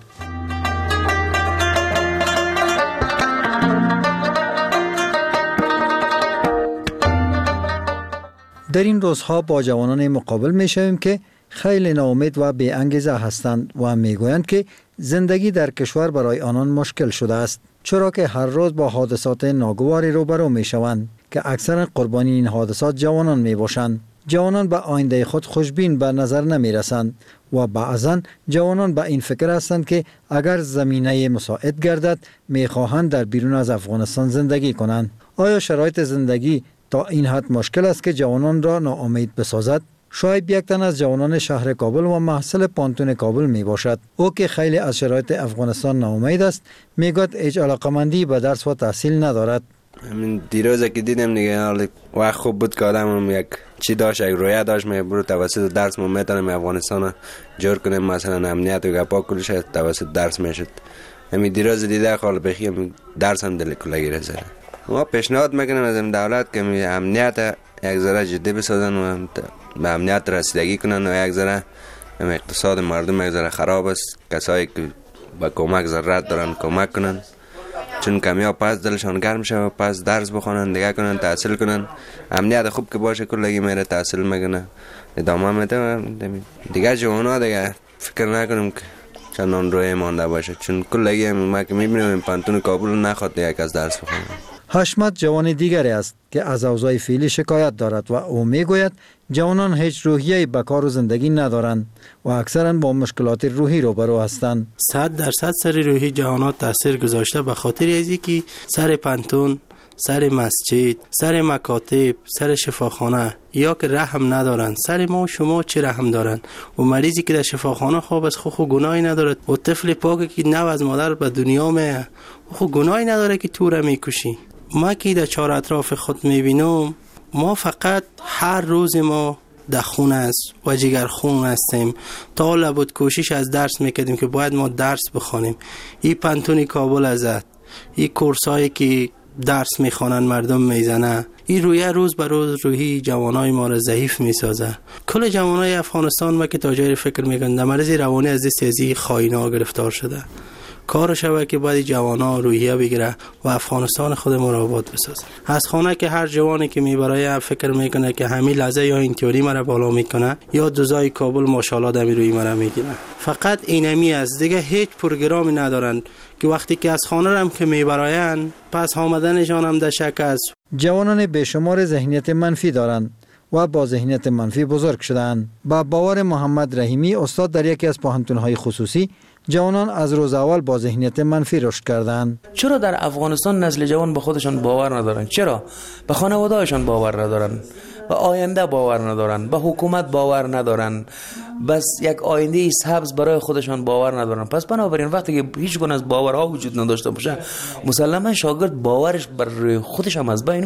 در این روزها با جوانان مقابل می شویم که خیلی ناامید و بی انگیزه هستند و می گویند که زندگی در کشور برای آنان مشکل شده است، چرا که هر روز با حادثات ناگواری روبرو می شوند که اکثر قربانی این حادثات جوانان می باشند. جوانان به آینده خود خوشبین به نظر نمی رسند و بعضا جوانان به این فکر هستند که اگر زمینه مساعد گردد می خواهند در بیرون از افغانستان زندگی کنند. آیا شرایط زندگی تا این حد مشکل است که جوانان را ناامید بسازد؟ شاید یک تن از جوانان شهر کابل و محصل پانتون کابل می باشد. او که خیلی از شرایط افغانستان ناامید است، می گوید هیچ علاقمندی به درس و تحصیل ندارد. همین دیروز که دیدم دیگه حال وقت خوب بود که آدم یک چی داشت، یک رویه داشت، می برو توسط درس ما میتونم افغانستان جور کنیم، مثلا امنیت و گپا کلش توسط درس میشد. همین دیروز دیده حال بخیم درس هم دل کلا گیره سره. ما پیشنهاد میکنیم از دولت که امنیت یک ذره جدی بسازن و به امنیت رسیدگی کنن و یک ذره اقتصاد مردم یک ذره خراب است، کسایی که با کمک ضرورت دارن کمک کنن، چون کمیا پس دلشان گرم شه و پس درس بخونن، دیگه کنن، تحصیل کنن. امنیت خوب که باشه کلگی میره تحصیل میکنه، ادامه میده. دیگه جوانا دیگه فکر نکنیم که چندان روی مانده باشه، چون کلگی ما که میبینیم این پانتون کابل نخواد دیگه از درس بخونه. حشمت جوان دیگری است که از اوضاع فعلی شکایت دارد و او میگوید جوانان هیچ روحیه‌ای به کار و زندگی ندارند و اکثرا با مشکلات روحی روبرو هستند. صد درصد سر روحی جوانان تاثیر گذاشته به خاطر ازی که سر پانتون، سر مسجد، سر مکاتب، سر شفاخانه یا که رحم ندارند. سر ما و شما چه رحم دارند؟ و مریضی که در شفاخانه خواب است خو گناهی ندارد، و طفل پاکی که نو از مادر به دنیا میه خو گناهی نداره که تو را میکشی. ما که در چهار اطراف خود میبینم، ما فقط هر روز ما در خون است و جگر خون هستیم. تا لابد کوشش از درس میکردیم که باید ما درس بخونیم. این پانتون کابل ازد، این کورسایی که درس میخوانن مردم میزنه، این رویه روز به روز روحی جوانای ما را ضعیف میسازه. کل جوانای افغانستان ما که تاجر فکر میکنن در مرض روانی از دست ازی خائنا گرفتار شده. کار شوه که باید جوانا روحیه بگیره و افغانستان خود ما را آباد بسازه. از خانه که هر جوانی که میبره فکر میکنه که همین لحظه یا این تئوری مرا بالا میکنه یا دوزای کابل ماشاءالله دمی روی مرا میگیره. فقط اینمی است، دیگه هیچ پروگرامی ندارن که وقتی که از خانه هم که میبراین پس آمدنشان هم در شک است. جوانان بیشمار ذهنیت منفی دارند و با ذهنیت منفی بزرگ شدند. با باور محمد رحیمی، استاد در یکی از پوهنتون‌های خصوصی، جوانان از روز اول با ذهنیت منفی رشد کردند. چرا در افغانستان نسل جوان به خودشان باور ندارن؟ چرا به خانواده‌هاشان باور ندارن؟ به آینده باور ندارن؟ به حکومت باور ندارن؟ بس یک آینده سبز برای خودشان باور ندارن. پس بنابراین وقتی که هیچ گونه از باورها وجود نداشته باشه، مسلما شاگرد باورش بر خودش هم از بین میره.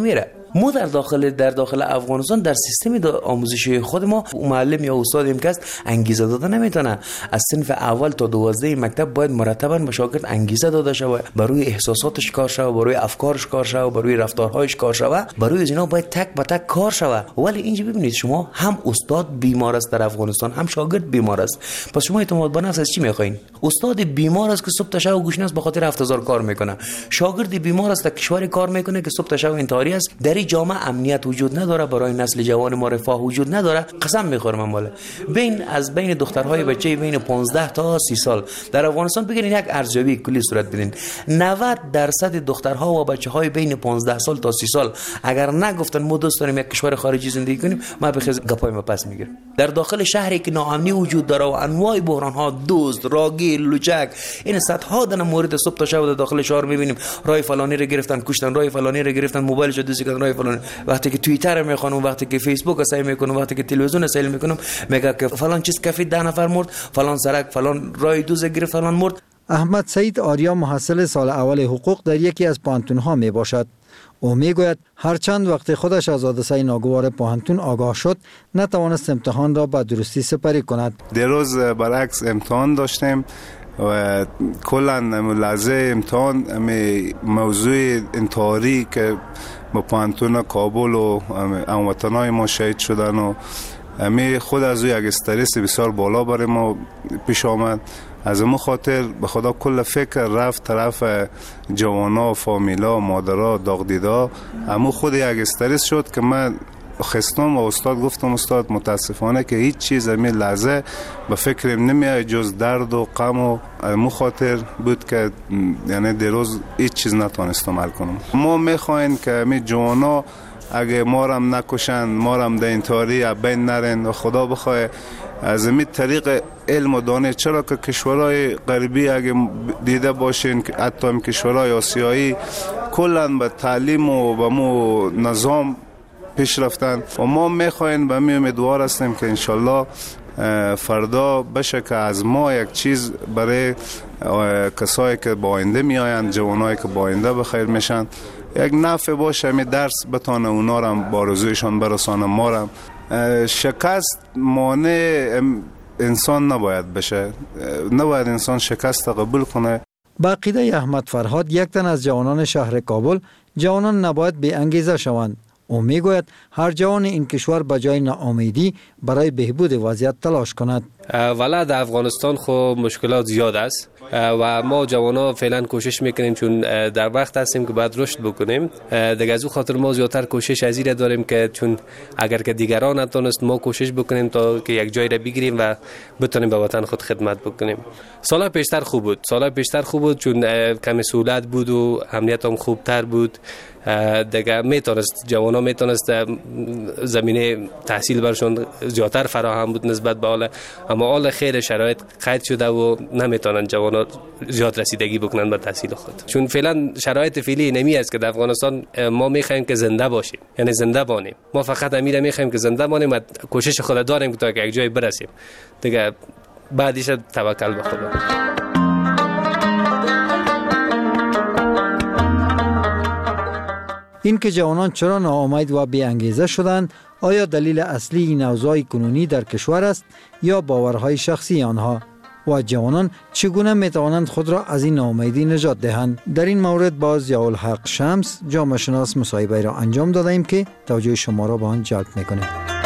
ما در داخل در داخل افغانستان در سیستم آموزشی خود ما معلم یا استادی که است انگیزه داده نمیتونه. از صنف اول تا دوازده مکتب باید مرتبا به شاگرد انگیزه داده شود، بروی احساساتش کار شود، بروی افکارش کار شود، بروی رفتارهایش کار شود، بروی از اینا باید تک به تک کار شود. ولی اینجا ببینید شما هم استاد بیمار است در افغانستان، هم شاگرد بیمار است. پس شما اعتماد به نفس از چی میخواین؟ استاد بیمار است که صبح تا شب گوشناس به خاطر هفت هزار کار میکنه، شاگرد بیمار است که کشور کار میکنه که صبح تا شب انتحاری است. در این جامعه امنیت وجود نداره، برای نسل جوان ما رفاه وجود نداره. قسم میخورم من بالا بین از بین دخترهای بچه بین پانزده تا سی سال در افغانستان بگیرین یک ارزیابی کلی صورت بدین، نود درصد دخترها و بچهای بین پانزده سال تا سی سال اگر نگفتن ما دوست داریم یک کشور خارجی زندگی کنیم، ما بخیز گپای ما پس میگیرم. در داخل شهری که ناامنی وجود داره و انواع بحران ها، دزد، راگیر، لوچک، این صدها دونه مورد صبح تا شب در داخل شهر میبینیم. رای فلانی رو گرفتن کشتن، رای فلانی رو گرفتن موبایلش دزدی کردن، رای فلانی. وقتی که توییتر میخونم، وقتی که فیسبوک سعی میکنم، وقتی که تلویزیون سعی میکنم، میگه که فلان چیز کافی ده نفر مرد، فلان سرک فلان رای دوز گرفت، فلان مرد. احمد سعید آریا محصل سال اول حقوق در یکی از پانتون‌ها می باشد. او می گوید هرچند وقتی خودش از حادثه ناگوار پانتون آگاه شد نتوانست امتحان را به درستی سپری کند. دیروز برعکس امتحان داشتیم و کلا لحظه امتحان موضوع انتحاری که با پانتون کابل و هموطنای ما شهید شدن و می خود از او یک استرس بسیار بالا برای ما پیش آمد. از اون خاطر به خدا کل فکر رفت طرف جوانا، فامیلا، مادرها، داغدیدا. همون خود یک استرس شد که من خستم و استاد گفتم استاد متاسفانه که هیچ چیز همین لحظه به فکرم نمیاد جز درد و غم و همون خاطر بود که یعنی دیروز هیچ چیز نتونستم حل کنم. ما میخوایم که همین جوانا اگه ما را هم نکشن، ما را هم در انتحاری بین نرن و خدا بخواه از این طریق علم و دانش، چرا که کشورهای غربی اگه دیده باشین که حتی هم کشورهای آسیایی کلا به تعلیم و به مو نظام پیش رفتن و ما میخوایم به می امیدوار هستیم که انشالله فردا بشه که از ما یک چیز برای کسایی که با آینده می آیند، جوانایی که با آینده بخیر میشن، یک نفع باشه، می درس بتانه اونا را با آرزویشان برسانه. ما را شکست مانع انسان نباید بشه، نباید انسان شکست قبول کنه. با عقیده احمد فرهاد، یک تن از جوانان شهر کابل، جوانان نباید بی انگیزه شوند. او میگوید هر جوان این کشور به جای ناامیدی برای بهبود وضعیت تلاش کند. ولی در افغانستان خب مشکلات زیاد است و ما جوانا فعلا کوشش میکنیم چون در وقت هستیم که باید رشد بکنیم. دیگه از او خاطر ما زیادتر کوشش از این داریم که چون اگر که دیگران نتونست ما کوشش بکنیم تا که یک جای را بگیریم و بتونیم به وطن خود خدمت بکنیم. سال پیشتر خوب بود، سال پیشتر خوب بود چون کمی سهولت بود و امنیت هم خوبتر بود. دیگه میتونست جوانا میتونست زمینه تحصیل برشون زیادتر فراهم بود نسبت به حال، اما حال خیر شرایط قید شده و نمیتونن جوانا زیاد رسیدگی بکنن به تحصیل خود. چون فعلا شرایط فعلی نمی است که در افغانستان ما میخوایم که زنده باشیم، یعنی زنده بانیم. ما فقط امیر میخوایم که زنده بانیم و کوشش خود داریم تا که یک جای برسیم. دیگه بعدش توکل به خدا. این که جوانان چرا ناامید و بی انگیزه شدند، آیا دلیل اصلی این اوضاع کنونی در کشور است یا باورهای شخصی آنها؟ و جوانان چگونه میتوانند خود را از این ناامیدی نجات دهند؟ در این مورد با ضیاءالحق شمس، جامعه شناس، مصاحبه را انجام دادیم که توجه شما را به آن جلب میکنه.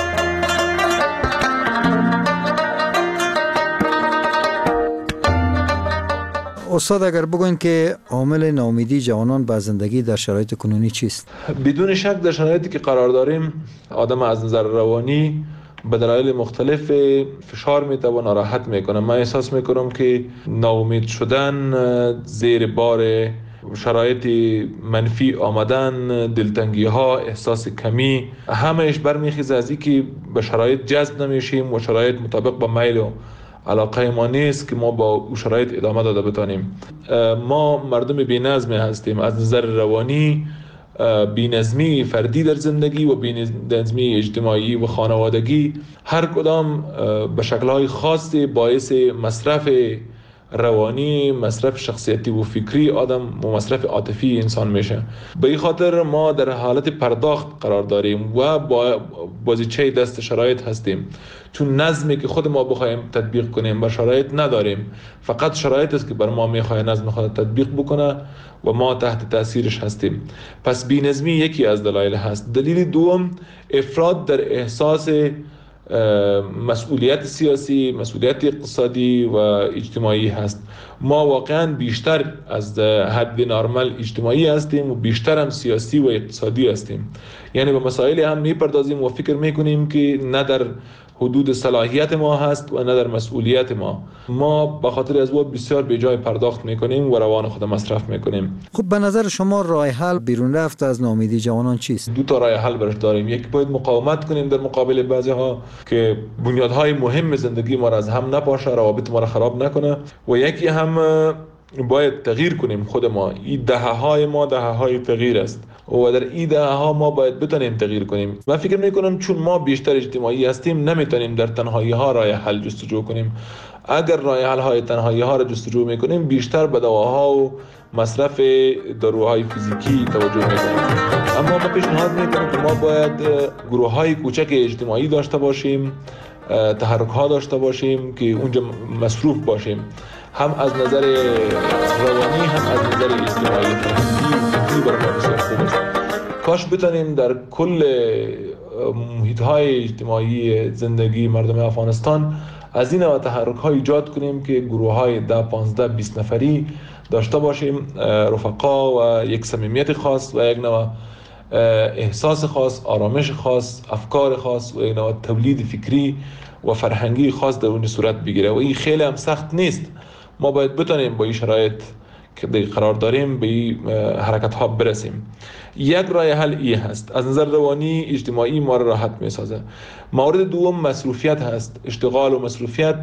استاد اگر بگوین که عامل ناامیدی جوانان به زندگی در شرایط کنونی چیست؟ بدون شک در شرایطی که قرار داریم آدم از نظر روانی به دلایل مختلف فشار میتوان ناراحت میکنه. من احساس میکنم که ناامید شدن، زیر بار شرایط منفی آمدن، دلتنگی ها، احساس کمی، همهش برمیخیزه از اینکه به شرایط جذب نمیشیم و شرایط مطابق با میل و علاقه ما نیست که ما با او شرایط ادامه داده بتانیم. ما مردم بی‌نظم هستیم از نظر روانی، بی‌نظمی فردی در زندگی و بی‌نظمی اجتماعی و خانوادگی هر کدام به شکل‌های خاصی باعث مصرف روانی، مصرف شخصیتی و فکری آدم و مصرف عاطفی انسان میشه. به این خاطر ما در حالت پرداخت قرار داریم و با بازیچه دست شرایط هستیم، چون نظمی که خود ما بخوایم تطبیق کنیم با شرایط نداریم. فقط شرایط است که بر ما میخواد نظم خود تطبیق بکنه و ما تحت تاثیرش هستیم. پس بی‌نظمی یکی از دلایل هست. دلیل دوم افراد در احساس مسئولیت سیاسی، مسئولیت اقتصادی و اجتماعی هست. ما واقعا بیشتر از حد نرمال اجتماعی هستیم و بیشتر هم سیاسی و اقتصادی هستیم. یعنی به مسائل هم میپردازیم و فکر میکنیم که نه در حدود صلاحیت ما هست و نه در مسئولیت ما. ما به خاطر از او بسیار به جای پرداخت میکنیم و روان خود مصرف میکنیم. خب به نظر شما راه حل بیرون رفت از ناامیدی جوانان چیست؟ دو تا راه حل برش داریم. یک باید مقاومت کنیم در مقابل بعضی ها که بنیادهای مهم زندگی ما را از هم نپاشه، روابط ما را خراب نکنه، و یکی هم باید تغییر کنیم خود ما. این دهه های ما دهه های تغییر است و در این دهه ها ما باید بتونیم تغییر کنیم. من فکر میکنم چون ما بیشتر اجتماعی هستیم نمیتونیم در تنهایی ها راه حل جستجو کنیم. اگر راه حل های تنهایی ها را جستجو میکنیم بیشتر به دواها و مصرف داروهای فیزیکی توجه میکنیم. اما ما پیشنهاد میکنم که ما باید گروه های کوچک اجتماعی داشته باشیم، تحرک ها داشته باشیم که اونجا مصروف باشیم، هم از نظر روانی هم از نظر اجتماعی فرهنگی برای ما بسیار خوب است. کاش بتونیم در کل محیط های اجتماعی زندگی مردم افغانستان از این نوع تحرک ها ایجاد کنیم که گروه های ده پانزده بیست نفری داشته باشیم، رفقا و یک صمیمیت خاص و یک نوع احساس خاص، آرامش خاص، افکار خاص و یک نوع تولید فکری و فرهنگی خاص در اون صورت بگیره. و این خیلی هم سخت نیست. ما باید بتونیم با این شرایط که قرار داریم به این حرکت ها برسیم. یک راه حل ای هست، از نظر روانی اجتماعی ما را راحت می سازه. مورد دوم مصروفیت هست. اشتغال و مصروفیت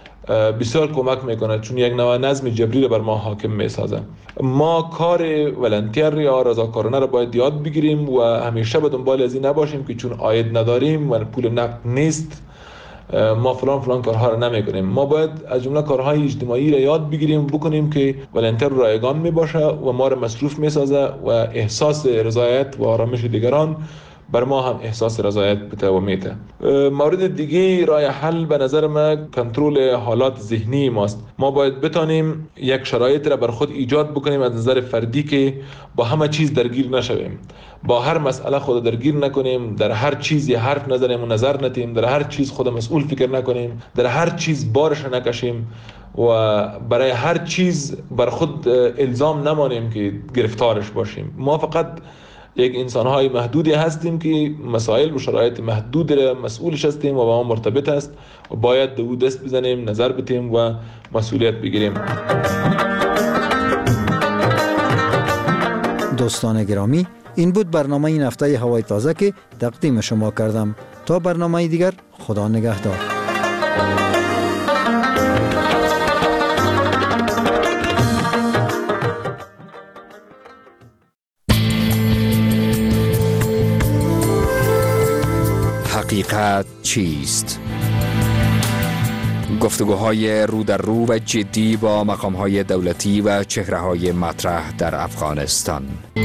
بسیار کمک میکنه چون یک نوع نظم جبری را بر ما حاکم می سازه. ما کار ولنتیر یا رضاکارانه را باید یاد بگیریم و همیشه به دنبال از این نباشیم که چون عاید نداریم و پول نقد نیست ما فلان فلان کارها را نمیکنیم. ما باید از جمله کارهای اجتماعی را یاد بگیریم بکنیم که ولنتیر رایگان می باشه و ما را مصروف می سازه و احساس رضایت و آرامش دیگران بر ما هم احساس رضایت بده و میده. مورد دیگه راه حل به نظر من کنترل حالات ذهنی ماست. ما باید بتانیم یک شرایط را بر خود ایجاد بکنیم از نظر فردی که با همه چیز درگیر نشویم، با هر مسئله خود درگیر نکنیم، در هر چیزی حرف نزنیم و نظر ندیم، در هر چیز خود مسئول فکر نکنیم، در هر چیز بارش نکشیم و برای هر چیز بر خود الزام نمانیم که گرفتارش باشیم. ما فقط یک انسان‌های محدودی هستیم که مسائل و شرایط محدود را مسئولش هستیم و با ما مرتبط است و باید دو دست بزنیم، نظر بدیم و مسئولیت بگیریم. دوستان گرامی، این بود برنامه این هفته هوای تازه که تقدیم شما کردم. تا برنامه دیگر، خدا نگهدار. حقیقت چیست؟ گفتگوهای رو در رو و جدی با مقام‌های دولتی و چهره‌های مطرح در افغانستان.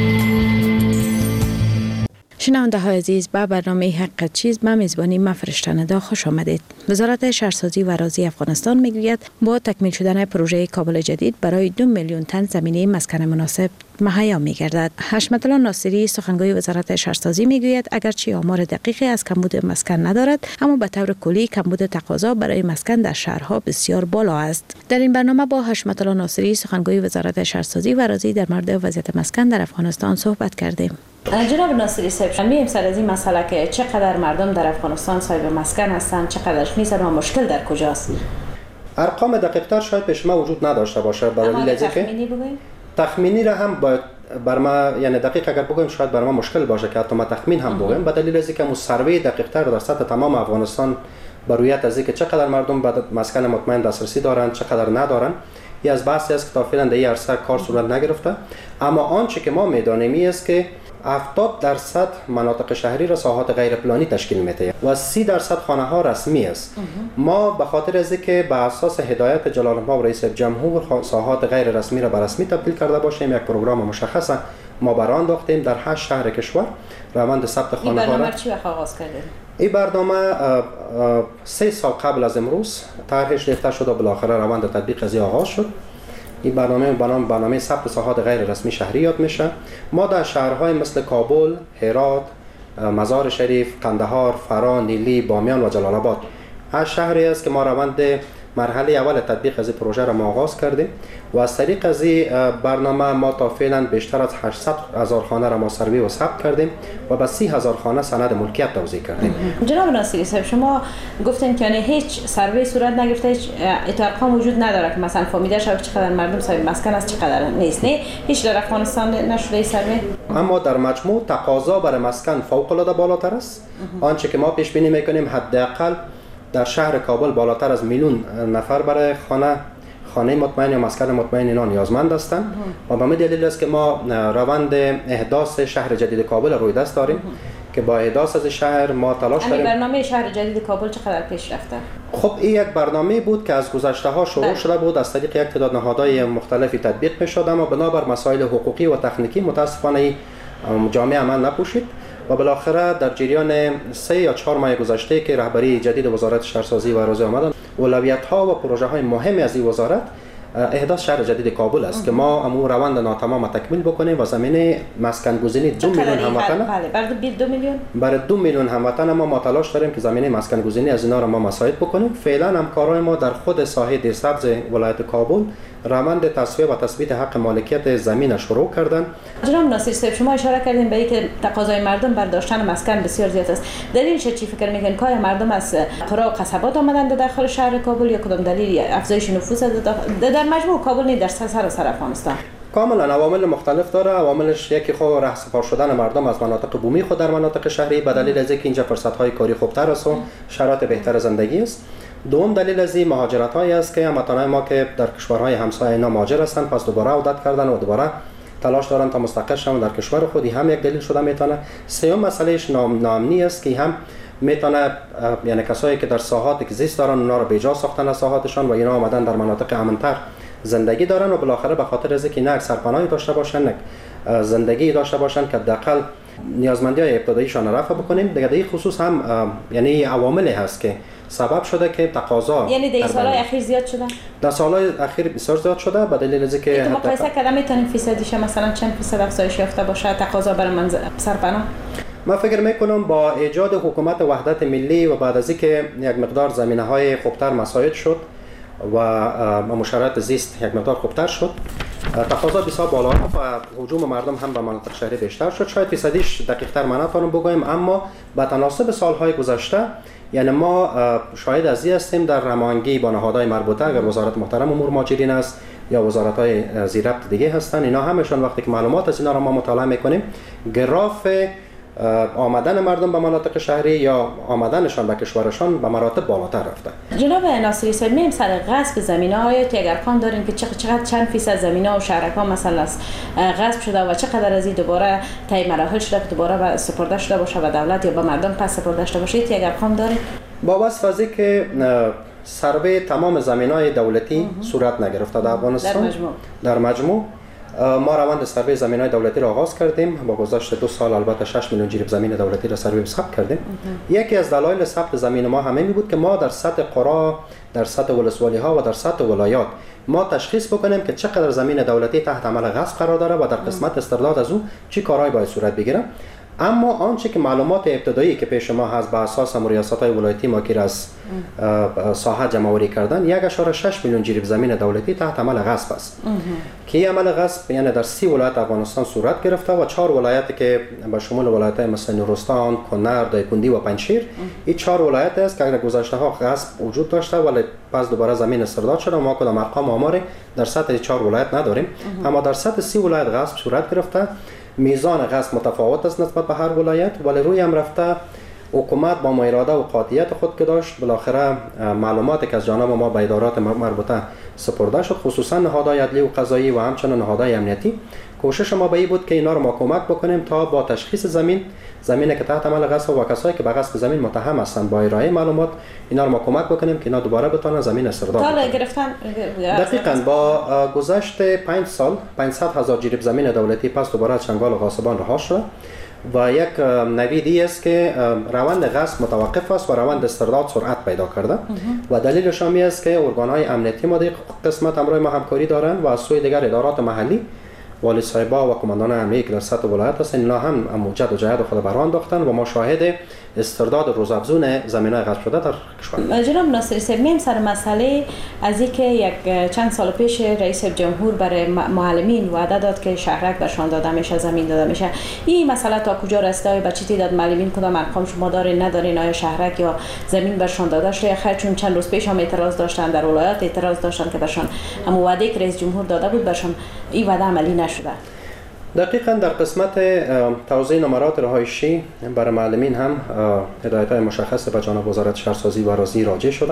شنونده های عزیز، به برنامه حقیقت چیست به میزبانی من فرشته ندا خوش آمدید. وزارت شهرسازی و اراضی افغانستان میگوید با تکمیل شدن پروژه کابل جدید برای دو میلیون تن زمینه مسکن مناسب مهیا میگردد. حشمت الله ناصری سخنگوی وزارت شهرسازی میگوید اگرچه آمار دقیقی از کمبود مسکن ندارد، اما به طور کلی کمبود تقاضا برای مسکن در شهرها بسیار بالا است. در این برنامه با حشمت الله ناصری سخنگوی وزارت شهرسازی و اراضی در مورد وضعیت مسکن در افغانستان صحبت کردیم. جناب ناصری صاحب، می‌ایم سر از این مسئله که چقدر مردم در افغانستان صاحب مسکن هستند، چقدرش نیستند و مشکل در کجاست؟ ارقام دقیق‌تر شاید به شما وجود نداشته باشه، برای دلیل اینکه تخمینی بگوییم. تخمینی را هم باید بر ما، یعنی دقیق اگر بگویم شاید بر ما مشکل باشه که حتی ما تخمین هم بگویم، به دلیل اینکه مو سروی دقیق‌تر در سطح تمام افغانستان بر رویت از اینکه چقدر مردم به مسکن مطمئن دسترسی دارند، چقدر ندارند، این از بحثی است که تا فعلا در این عرصه کار صورت نگرفته. اما آنچه که ما می‌دانیم است که هفتاد درصد مناطق شهری را ساحات غیر پلانی تشکیل میده و سی درصد خانه ها رسمی است. ما به خاطر از اینکه به اساس هدایت جلال الملک رئیس جمهور ساحات غیر رسمی را به رسمی تبدیل کرده باشیم، یک پروگرام مشخص ما برآورد انداختیم در هشت شهر کشور روند ثبت خانه ها را. این برنامه چی وقت آغاز کردید؟ این برنامه سه سال قبل از امروز طرحش ریخته شد و بالاخره روند تطبیق از آغاز شد. این برنامه برنامه برنامه ثبت ساحات غیر رسمی شهری یاد میشه. ما در شهرهای مثل کابل، هرات، مزار شریف، قندهار، فرا، نیلی، بامیان و جلال آباد هر شهری است که ما روند مرحله اول تطبیق از این پروژه را ما آغاز کردیم و از طریق از این برنامه ما تا فعلا بیشتر از هشتصد هزار خانه را ما سروی و ثبت کردیم و به سی هزار خانه سند ملکیت توزیع کردیم. جناب ناصری صاحب، شما گفتین که یعنی هیچ سروی صورت نگرفته، هیچ ارقام وجود نداره که مثلا فهمیده شود چقدر مردم صاحب مسکن است چقدر نیست، نه هیچ در افغانستان نشده سروی؟ اما در مجموع تقاضا برای مسکن فوق العاده بالاتر است. آنچه که ما پیش بینی میکنیم حداقل در شهر کابل بالاتر از میلیون نفر برای خانه خانه مطمئن یا مسکن مطمئن اینا نیازمند هستند و به همین دلیل است که ما روند احداث شهر جدید کابل روی دست داریم که با احداث از شهر ما تلاش داریم. برنامه شهر جدید کابل چقدر پیش رفته؟ خب این یک برنامه بود که از گذشته ها شروع شده بود، از طریق یک تعداد نهادهای مختلفی تطبیق می‌شد، اما بنابر مسائل حقوقی و تکنیکی متاسفانه جامعه عمل نپوشید و بالاخره در جریان سه یا چهار ماه گذشته که رهبری جدید وزارت شهرسازی و اراضی آمدن، اولویت‌ها و پروژه‌های مهمی از این وزارت احداث شهر جدید کابل است که ما امور روند ناتمام تکمیل بکنیم و زمینه مسکن گزینی دو میلیون هموطن بله برای دو میلیون برای دو میلیون هموطن ما ما تلاش داریم که زمینه مسکن گزینی از اینا را ما مساعد بکنیم. فعلا همکارای ما در خود ساحه دیرسبز ولایت کابل روند تصفیه و تثبیت حق مالکیت زمین شروع کردن. جناب ناصری صاحب، شما اشاره کردین به اینکه تقاضای مردم بر داشتن مسکن بسیار زیاد است. دلیلش چی فکر میکنین؟ که مردم از قرى و قصبات آمدن در داخل شهر کابل یا کدام دلیل افزایش نفوس در مجموع کابل نه در سراسر افغانستان؟ کاملا عوامل مختلف داره. عواملش یکی خود رهسپار شدن مردم از مناطق بومی خود در مناطق شهری به دلیل از اینکه اینجا فرصت‌های کاری خوبتر است و شرایط بهتر زندگی است. دوم دلیل از این مهاجرت‌هایی است که هموطنان ما که در کشورهای همسایه اینا مهاجر هستند پس دوباره عودت کردن و دوباره تلاش دارن تا مستقر شوند در کشور خودی، هم یک دلیل شده میتونه. سوم مسئلهش ناامنی است که هم میتونه یعنی کسایی که در ساحات زیست دارن اونا رو بیجا ساختن از ساحاتشان و اینا آمدن در مناطق امن‌تر زندگی دارن و بالاخره به خاطر از اینکه نه سرپناهی داشته باشن نه زندگی داشته باشن که حداقل نیازمندی‌های ابتداییشان رفع بکنیم. دیگه در خصوص هم یعنی عواملی هست که سبب شده که تقاضا یعنی در سالهای اخیر زیاد شده. در سالهای اخیر بسیار زیاد شده به دلیل از اینکه تو مقایسه کردن میتونیم فیصدیش مثلا چند فیصد افزایش یافته باشه تقاضا برای منزل سرپناه؟ من فکر میکنم با ایجاد حکومت وحدت ملی و بعد از اینکه یک مقدار زمینه‌های خوبتر مساعد شد و مشارکت زیست یک مقدار خوبتر شد، تقاضا بسیار بالا رفت و هجوم مردم هم به مناطق شهری بیشتر شد. شاید فیصدیش دقیق‌تر من نتونم بگویم، اما به تناسب سالهای گذشته یعنی ما شاهد از این هستیم در هماهنگی با نهادهای مربوطه، اگر وزارت محترم امور مهاجرین است یا وزارت‌های زیر ربط دیگه هستن، اینا همشون وقتی که معلومات از اینا را ما مطالعه میکنیم گراف آمدن مردم به مناطق شهری یا آمدنشان به کشورشان به مراتب بالاتر رفته. جناب ناصری صاحب، میم سر غصب زمینه‌ها اگر ارقام دارین که چقدر چند فیصد زمین‌ها و شهرک‌ها مثلا است غصب شده و چقدر از این دوباره طی مراحل شده که دوباره به سپرده شده باشه به دولت یا به مردم پس سپرده شده باشه، اگر ارقام دارین؟ با وصف از که سروی تمام زمین‌های دولتی صورت نگرفته در افغانستان در مجموع در مجموع ما روند سروی زمین‌های دولتی را آغاز کردیم. با گذشت دو سال البته شش میلیون جریب زمین دولتی را سروی ثبت کردیم. یکی از دلایل ثبت زمین ما همین بود که ما در سطح قرى، در سطح ولسوالی‌ها و در سطح ولایات ما تشخیص بکنیم که چقدر زمین دولتی تحت عمل غصب قرار داره و در قسمت استرداد از او چی کارهایی باید صورت بگیره. اما آنچه که معلومات ابتدایی که پیش ما هست به اساس ریاست‌های ولایتی ما که از ساحه جمع‌آوری کردن یک و شش میلیون جریب زمین دولتی تحت عمل غصب است که این عمل غصب یعنی در سی ولایت افغانستان صورت گرفته و چهار ولایت که به شمول ولایت‌های مثل نورستان، کنر، دایکندی و پنجشیر، این چهار ولایت است که در گذشته‌ها غصب وجود داشته ولی پس دوباره زمین استرداد شده. ما کدام ارقام آماری در سطح چهار ولایت نداریم، اما در سطح سی ولایت غصب صورت گرفته. میزان غصب متفاوت است نسبت به هر ولایت ولی روی هم رفته. حکومت با اراده و قاطعیت خود که داشت بالاخره معلوماتی که از جانب ما به ادارات مربوطه سپرده شد، خصوصا نهادهای عدلی و قضایی و همچنین نهادهای امنیتی کوشش ما به این بود که اینا رو ما کمک بکنیم تا با تشخیص زمین زمینی که تحت عمل غصب و کسایی که به غصب زمین متهم هستند با ارائه معلومات اینا رو ما کمک بکنیم که اینا دوباره بتونن زمین استرداد کنن. گرفتن دقیقاً با گذشت پنج سال پانصد هزار جریب زمین دولتی پس دوباره از چنگال غاصبان رها شد و یک نویدی است که روند غصب متوقف است و روند استرداد سرعت پیدا کرده و دلیلش هم است که ارگان‌های امنیتی ما در قسمت همراه ما همکاری دارند و از سوی دیگر ادارات محلی والی صاحبا و کماندان امنیتی که در سطح ولایت هستند اینا هم موجد و جهاد خود بران انداختن و ما شاهد استرداد روزافزون زمین‌های غصب شده در کشور. جناب ناصری صاحب میم سر مسئله از اینکه یک چند سال پیش رئیس جمهور برای معلمین وعده داد که شهرک برشان داده میشه، زمین داده میشه. این مسئله تا کجا رسیده؟ به چه تعداد معلمین کدام ارقام شما دارین ندارین؟ آیا شهرک یا زمین برشان داده شده؟ خیر چون چند روز پیش هم اعتراض داشتن در ولایت، اعتراض داشتن که برشان هم وعده که رئیس جمهور داده بود برشان این وعده عملی نشده. دقیقاً در قسمت توزیع نمرات رهایشی برای معلمین هم هدایت‌های مشخص به جانب وزارت شهرسازی و اراضی راجع شده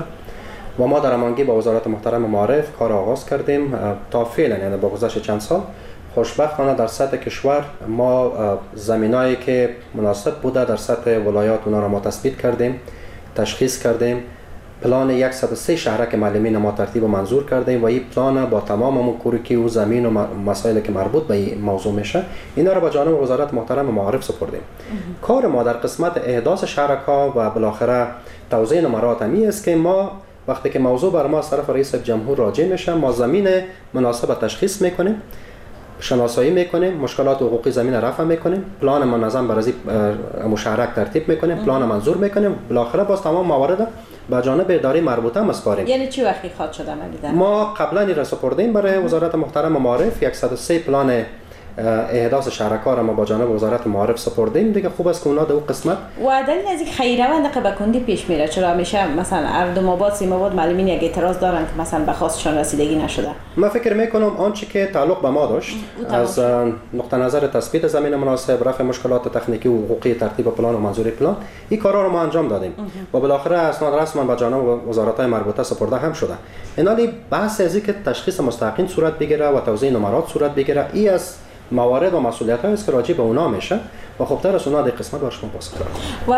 و ما در هماهنگی با وزارت محترم معارف کار آغاز کردیم. تا فعلا یعنی با گذشت چند سال خوشبختانه در سطح کشور ما زمینایی که مناسب بوده در سطح ولایات اونا را ما تثبیت کردیم، تشخیص کردیم. پلان صد و سه شهرک معلمین ما ترتیب و منظور کردیم و این پلان با تمام موکوریکی و زمین و مسائلی که مربوط به این موضوع میشه اینا را به جانب وزارت محترم معارف سپردیم. کار ما در قسمت احداث شهرک‌ها و بالاخره توزیع نمرات همی است که ما وقتی که موضوع بر ما از طرف رئیس جمهور راجع میشه ما زمین مناسب تشخیص میکنیم، شناسایی میکنیم، مشکلات حقوقی زمین رفع میکنیم، پلان منظم برای مشارکت ترتیب میکنیم، پلان منظور میکنیم، بالاخره باز تمام موارد به جانب اداره مربوطه مسپاریم. یعنی چی وقتی خواد شده عملی؟ ما قبلا این را سپردیم برای وزارت محترم معارف صد و سه پلان احداث شهرک‌ها را ما با جانب وزارت معارف سپردیم دیگه. خوب است که اونا در اون قسمت و دلیل از اینکه خیروند که به کندی پیش میره چرا میشه مثلا اردم آباد سیم آباد معلمین یک اعتراض دارن که مثلا به خواستشان رسیدگی نشده؟ من فکر میکنم آنچه که تعلق به ما داشت از نقطه نظر تثبیت زمین مناسب، رفع مشکلات تکنیکی و حقوقی، ترتیب پلان و منظوری پلان، این کارا رو ما انجام دادیم و بالاخره اسناد رسما به جانب وزارت‌های مربوطه سپرده هم شده. اینالی بحث از اینکه تشخیص مستقیم صورت بگیره و توزیع نمرات صورت بگیره ای از موارد و مسئولیت‌هایی است که راجع به اونا میشه و خوبتر از اونا در قسمت بر شما پاسخ دارم.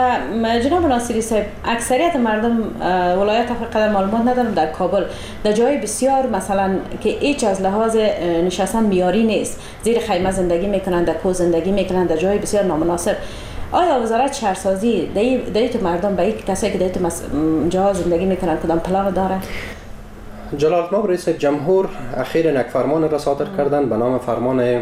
و جناب ناصری صاحب اکثریت مردم ولایت افریقا معلومات ندارن در کابل در جای بسیار مثلا که هیچ از لحاظ نشستن میاری نیست، زیر خیمه زندگی میکنن، در کوه زندگی میکنن، در جای بسیار نامناسب. آیا وزارت شهرسازی در تو مردم به این کسایی که در تو جا زندگی میکنن کدام پلان داره؟ جلال مآب رئیس جمهور اخیراً یک فرمان را صادر کردن به نام فرمان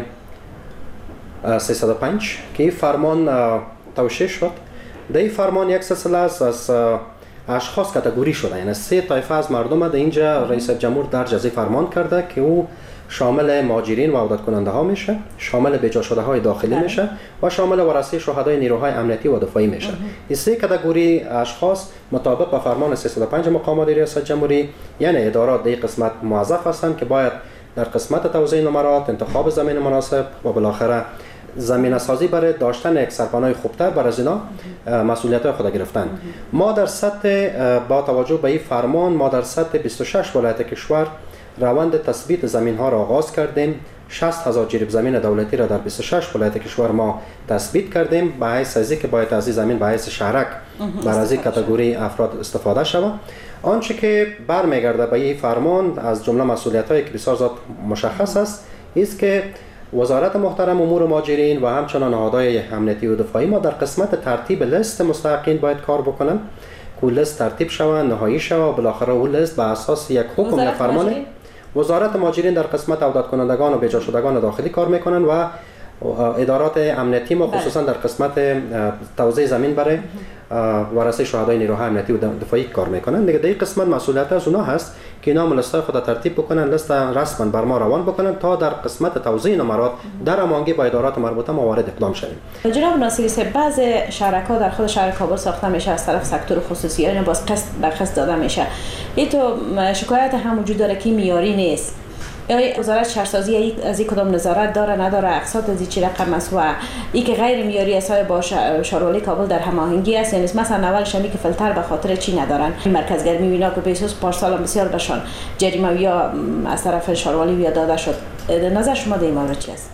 سیصد و پنج که این فرمان توشیح شد. در این فرمان یک سلسله است از اشخاص کاتگوری شده، یعنی سه طایفه از مردم در اینجا رئیس جمهور درج از فرمان کرده که او شامل مهاجرین و عودت کننده ها میشه، شامل بیجا شده های داخلی میشه و شامل ورثه شهدای نیروهای امنیتی و دفاعی میشه. این سه کاتگوری اشخاص مطابق با فرمان سیصد و پنج مقامات ریاست جمهوری یعنی ادارات در قسمت موظف هستند که باید در قسمت توزیع نمرات، انتخاب زمین مناسب و بالاخره زمینه سازی برای داشتن یک سرپناه خوبتر بر از اینا مسئولیت‌های خود گرفتن. ما در سطح با توجه به این فرمان ما در سطح بیست و شش ولایت کشور روند تثبیت زمین‌ها را آغاز کردیم. شصت هزار جریب زمین دولتی را در بیست و شش ولایت کشور ما تثبیت کردیم به حیث ازی که باید از این زمین به حیث شهرک بر از این کاتگوری افراد استفاده شود. آنچه که برمیگرده به این فرمان از جمله مسئولیت‌هایی که بسیار زیاد مشخص است است که وزارت محترم امور مهاجرین و همچنان نهادهای امنیتی و دفاعی ما در قسمت ترتیب لیست مستحقین باید کار بکنن که لیست ترتیب شود، نهایی شود و بالاخره اون لیست به اساس یک حکم یا فرمان وزارت مهاجرین در قسمت عودت کنندگان و بیجا شدگان داخلی کار میکنن و ادارات امنیتی ما خصوصا در قسمت توزیع زمین برای ورثه شهدای نیروهای امنیتی و دفاعی کار میکنن. دیگه در این قسمت مسئولیت از اونها هست که اینا لیست‌های خود ترتیب بکنن، لیست رسما بر ما روان بکنن تا در قسمت توزیع نمرات در هماهنگی با ادارات مربوطه ما وارد اقدام شویم. جناب ناصری صاحب بعض شهرک‌ها در خود شهر کابل ساخته میشه از طرف سکتور خصوصی، یعنی باز قسط بر قسط داده میشه. این تو شکایت هم وجود داره که معیاری نیست. یا وزارت شهرسازی از این کدام نظارت داره نداره، اقساط از این چی رقم است و این که غیر معیاری است با شهروالی کابل در هماهنگی است، یعنی مثلا اولش همی که فلتر به خاطر چی ندارن مرکز گرمی وینا که بیسوس پارسال بسیار بشان جریمه یا از طرف شهروالی یا داده شد. نظر شما در این مورد چی است؟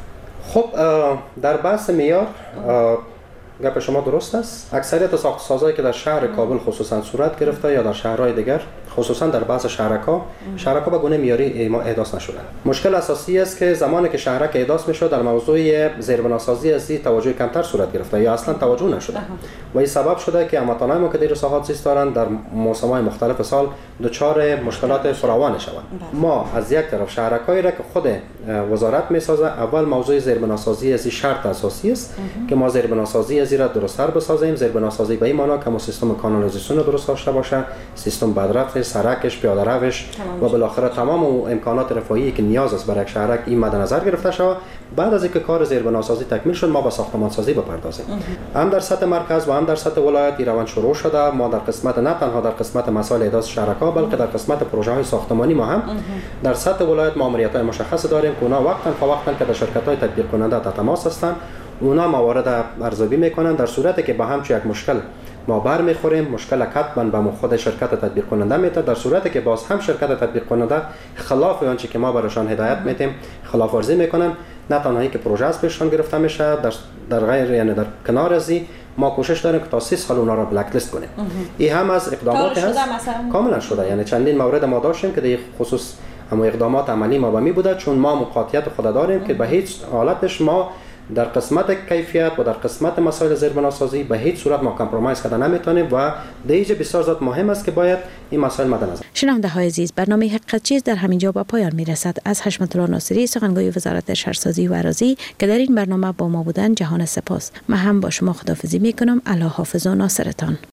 خب در بحث معیار گپ شما درست است. اکثریت ساخت‌وسازهایی که در شهر کابل خصوصا صورت گرفته یا در شهرهای دیگر خصوصا در بعض شهرک‌ها شهرک‌ها به گونه معیاری احداث نشدند. مشکل اساسی است که زمانی که شهرک احداث می‌شد در موضوع زیربناسازی از توجه کمتر صورت گرفته یا اصلا توجه نشده و این سبب شده که هموطنان ما که در ساحات زیست دارند در موسم‌های مختلف سال دچار مشکلات فراوان شوند. ما از یک طرف شهرک‌هایی را که خود وزارت می‌سازه اول موضوع زیربناسازی از شرط اساسی است که ما زیربناسازی از را درست‌تر بسازیم. زیربناسازی به این معنی که ما سیستم کانالیزاسیون درست داشته باشه، سیستم بدرفت، سرکش، پیاده روش و بالاخره تمام امکانات رفاهی که نیاز است برای شهرک این مد نظر گرفته شود. بعد از اینکه کار زیربناسازی تکمیل شد ما به ساختمانسازی بپردازیم. هم در سطح مرکز و هم در سطح ولایت این روند شروع شده. ما در قسمت نه تنها در قسمت مسائل احداث شهرک‌ها بلکه در قسمت پروژه‌های ساختمانی ما هم در سطح ولایت ماموریت‌های مشخص داریم که اونا وقتاً فوقتاً که در شرکت‌های تطبیق کننده در تماس هستند اونا موارد ارزیابی میکنن. در صورتی که با هم چه یک مشکل ما بر میخوریم مشکل حتما به خود شرکت تطبیق کننده میته. در صورتی که باز هم شرکت تطبیق کننده خلاف آنچه که ما براشان هدایت میتیم خلاف ورزی میکنن، نه تنهایی که پروژه از پیششان گرفته میشه در در غیر یعنی در کنار از ما کوشش داریم که تا سه سال اونا را بلک لیست کنیم. این هم از اقدامات هست کاملا شده. یعنی چندین مورد ما داشتیم که در خصوص هم اقدامات عملی ما به می بوده چون ما موقعیت خود داریم که به هیچ حالتش ما در قسمت کیفیت و در قسمت مسائل زیربناسازی به هیچ صورت ما کامپرومایز کردن نمیتونیم و دیگه بسیار زیاد مهم است که باید این مسائل مد نظر. شنونده های عزیز، برنامه حقیقت چیز در همین جا به پایان میرسد. از حشمت الله ناصری سخنگوی وزارت شهرسازی و اراضی که در این برنامه با ما بودن جهان سپاس. من هم با شما خداحافظی میکنم. الله حافظ و ناصرتان.